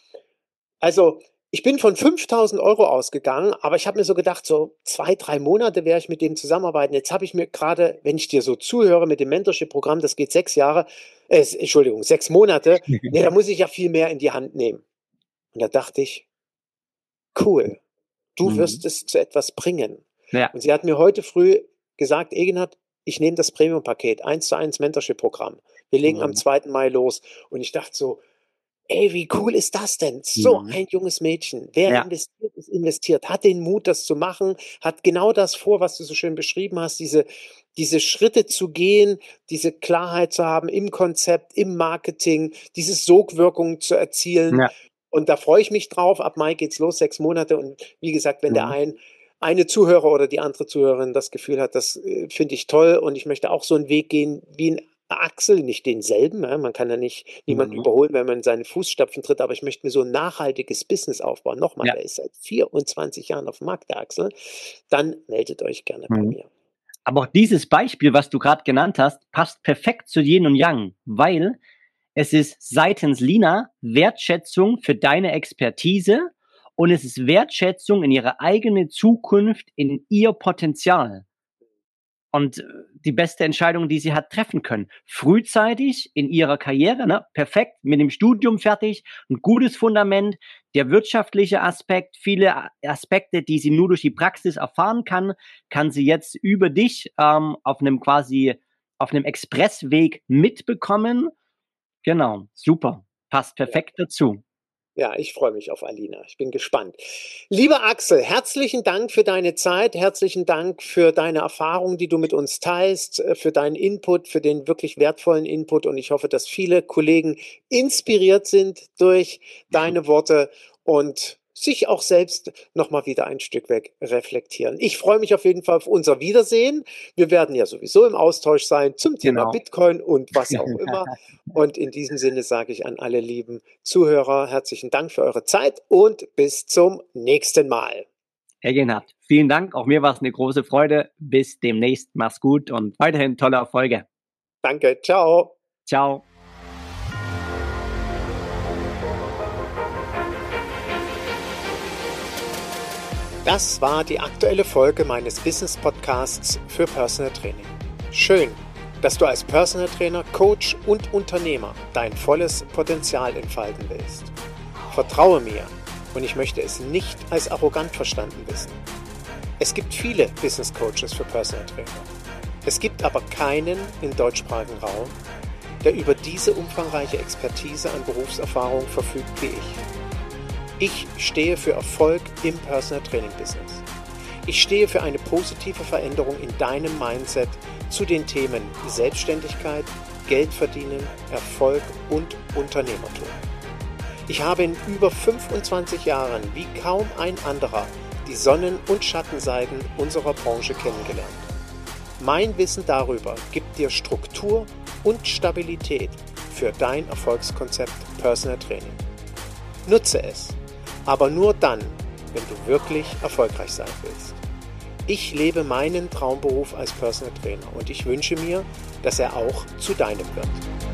also, ich bin von fünftausend Euro ausgegangen, aber ich habe mir so gedacht, so zwei, drei Monate werde ich mit dem zusammenarbeiten. Jetzt habe ich mir gerade, wenn ich dir so zuhöre mit dem Mentorship-Programm, das geht sechs Jahre, äh, Entschuldigung, sechs Monate, nee, da muss ich ja viel mehr in die Hand nehmen. Und da dachte ich, cool, du Mhm. wirst es zu etwas bringen. Ja. Und sie hat mir heute früh gesagt, Eginat, ich nehme das Premium-Paket, eins zu eins Mentorship-Programm. Wir legen am Mhm. zweiten Mai los. Und ich dachte so, ey, wie cool ist das denn? So Mhm. ein junges Mädchen. Wer Ja. investiert, ist investiert, hat den Mut, das zu machen, hat genau das vor, was du so schön beschrieben hast, diese, diese Schritte zu gehen, diese Klarheit zu haben im Konzept, im Marketing, diese Sogwirkung zu erzielen. Ja. Und da freue ich mich drauf. Ab Mai geht's los, sechs Monate. Und wie gesagt, wenn der Mhm. ein, eine Zuhörer oder die andere Zuhörerin das Gefühl hat, das äh, finde ich toll und ich möchte auch so einen Weg gehen wie ein Axel, nicht denselben, ja, man kann ja nicht niemanden Mhm. überholen, wenn man in seine Fußstapfen tritt, aber ich möchte mir so ein nachhaltiges Business aufbauen. Nochmal, Ja. der ist seit vierundzwanzig Jahren auf dem Markt, der Axel. Dann meldet euch gerne bei Mhm. mir. Aber auch dieses Beispiel, was du gerade genannt hast, passt perfekt zu Yin und Yang, weil es ist seitens Lina Wertschätzung für deine Expertise und es ist Wertschätzung in ihre eigene Zukunft, in ihr Potenzial. Und äh, die beste Entscheidung, die sie hat treffen können. Frühzeitig in ihrer Karriere, ne, perfekt, mit dem Studium fertig, ein gutes Fundament, der wirtschaftliche Aspekt, viele A- Aspekte, die sie nur durch die Praxis erfahren kann, kann sie jetzt über dich ähm, auf einem quasi, auf einem Expressweg mitbekommen. Genau, super, passt Ja. perfekt dazu. Ja, ich freue mich auf Alina. Ich bin gespannt. Lieber Axel, herzlichen Dank für deine Zeit, herzlichen Dank für deine Erfahrung, die du mit uns teilst, äh, für deinen Input, für den wirklich wertvollen Input. Und ich hoffe, dass viele Kollegen inspiriert sind durch deine Worte und sich auch selbst nochmal wieder ein Stück weg reflektieren. Ich freue mich auf jeden Fall auf unser Wiedersehen. Wir werden ja sowieso im Austausch sein zum Thema Genau. Bitcoin und was auch immer. Und in diesem Sinne sage ich an alle lieben Zuhörer herzlichen Dank für eure Zeit und bis zum nächsten Mal. Herr Genhardt, vielen Dank. Auch mir war es eine große Freude. Bis demnächst. Mach's gut und weiterhin tolle Erfolge. Danke, ciao. Ciao. Das war die aktuelle Folge meines Business Podcasts für Personal Training. Schön, dass du als Personal Trainer, Coach und Unternehmer dein volles Potenzial entfalten willst. Vertraue mir und ich möchte es nicht als arrogant verstanden wissen. Es gibt viele Business Coaches für Personal Trainer. Es gibt aber keinen im deutschsprachigen Raum, der über diese umfangreiche Expertise an Berufserfahrung verfügt wie ich. Ich stehe für Erfolg im Personal Training Business. Ich stehe für eine positive Veränderung in deinem Mindset zu den Themen Selbstständigkeit, Geld verdienen, Erfolg und Unternehmertum. Ich habe in über fünfundzwanzig Jahren wie kaum ein anderer die Sonnen- und Schattenseiten unserer Branche kennengelernt. Mein Wissen darüber gibt dir Struktur und Stabilität für dein Erfolgskonzept Personal Training. Nutze es, aber nur dann, wenn du wirklich erfolgreich sein willst. Ich lebe meinen Traumberuf als Personal Trainer und ich wünsche mir, dass er auch zu deinem wird.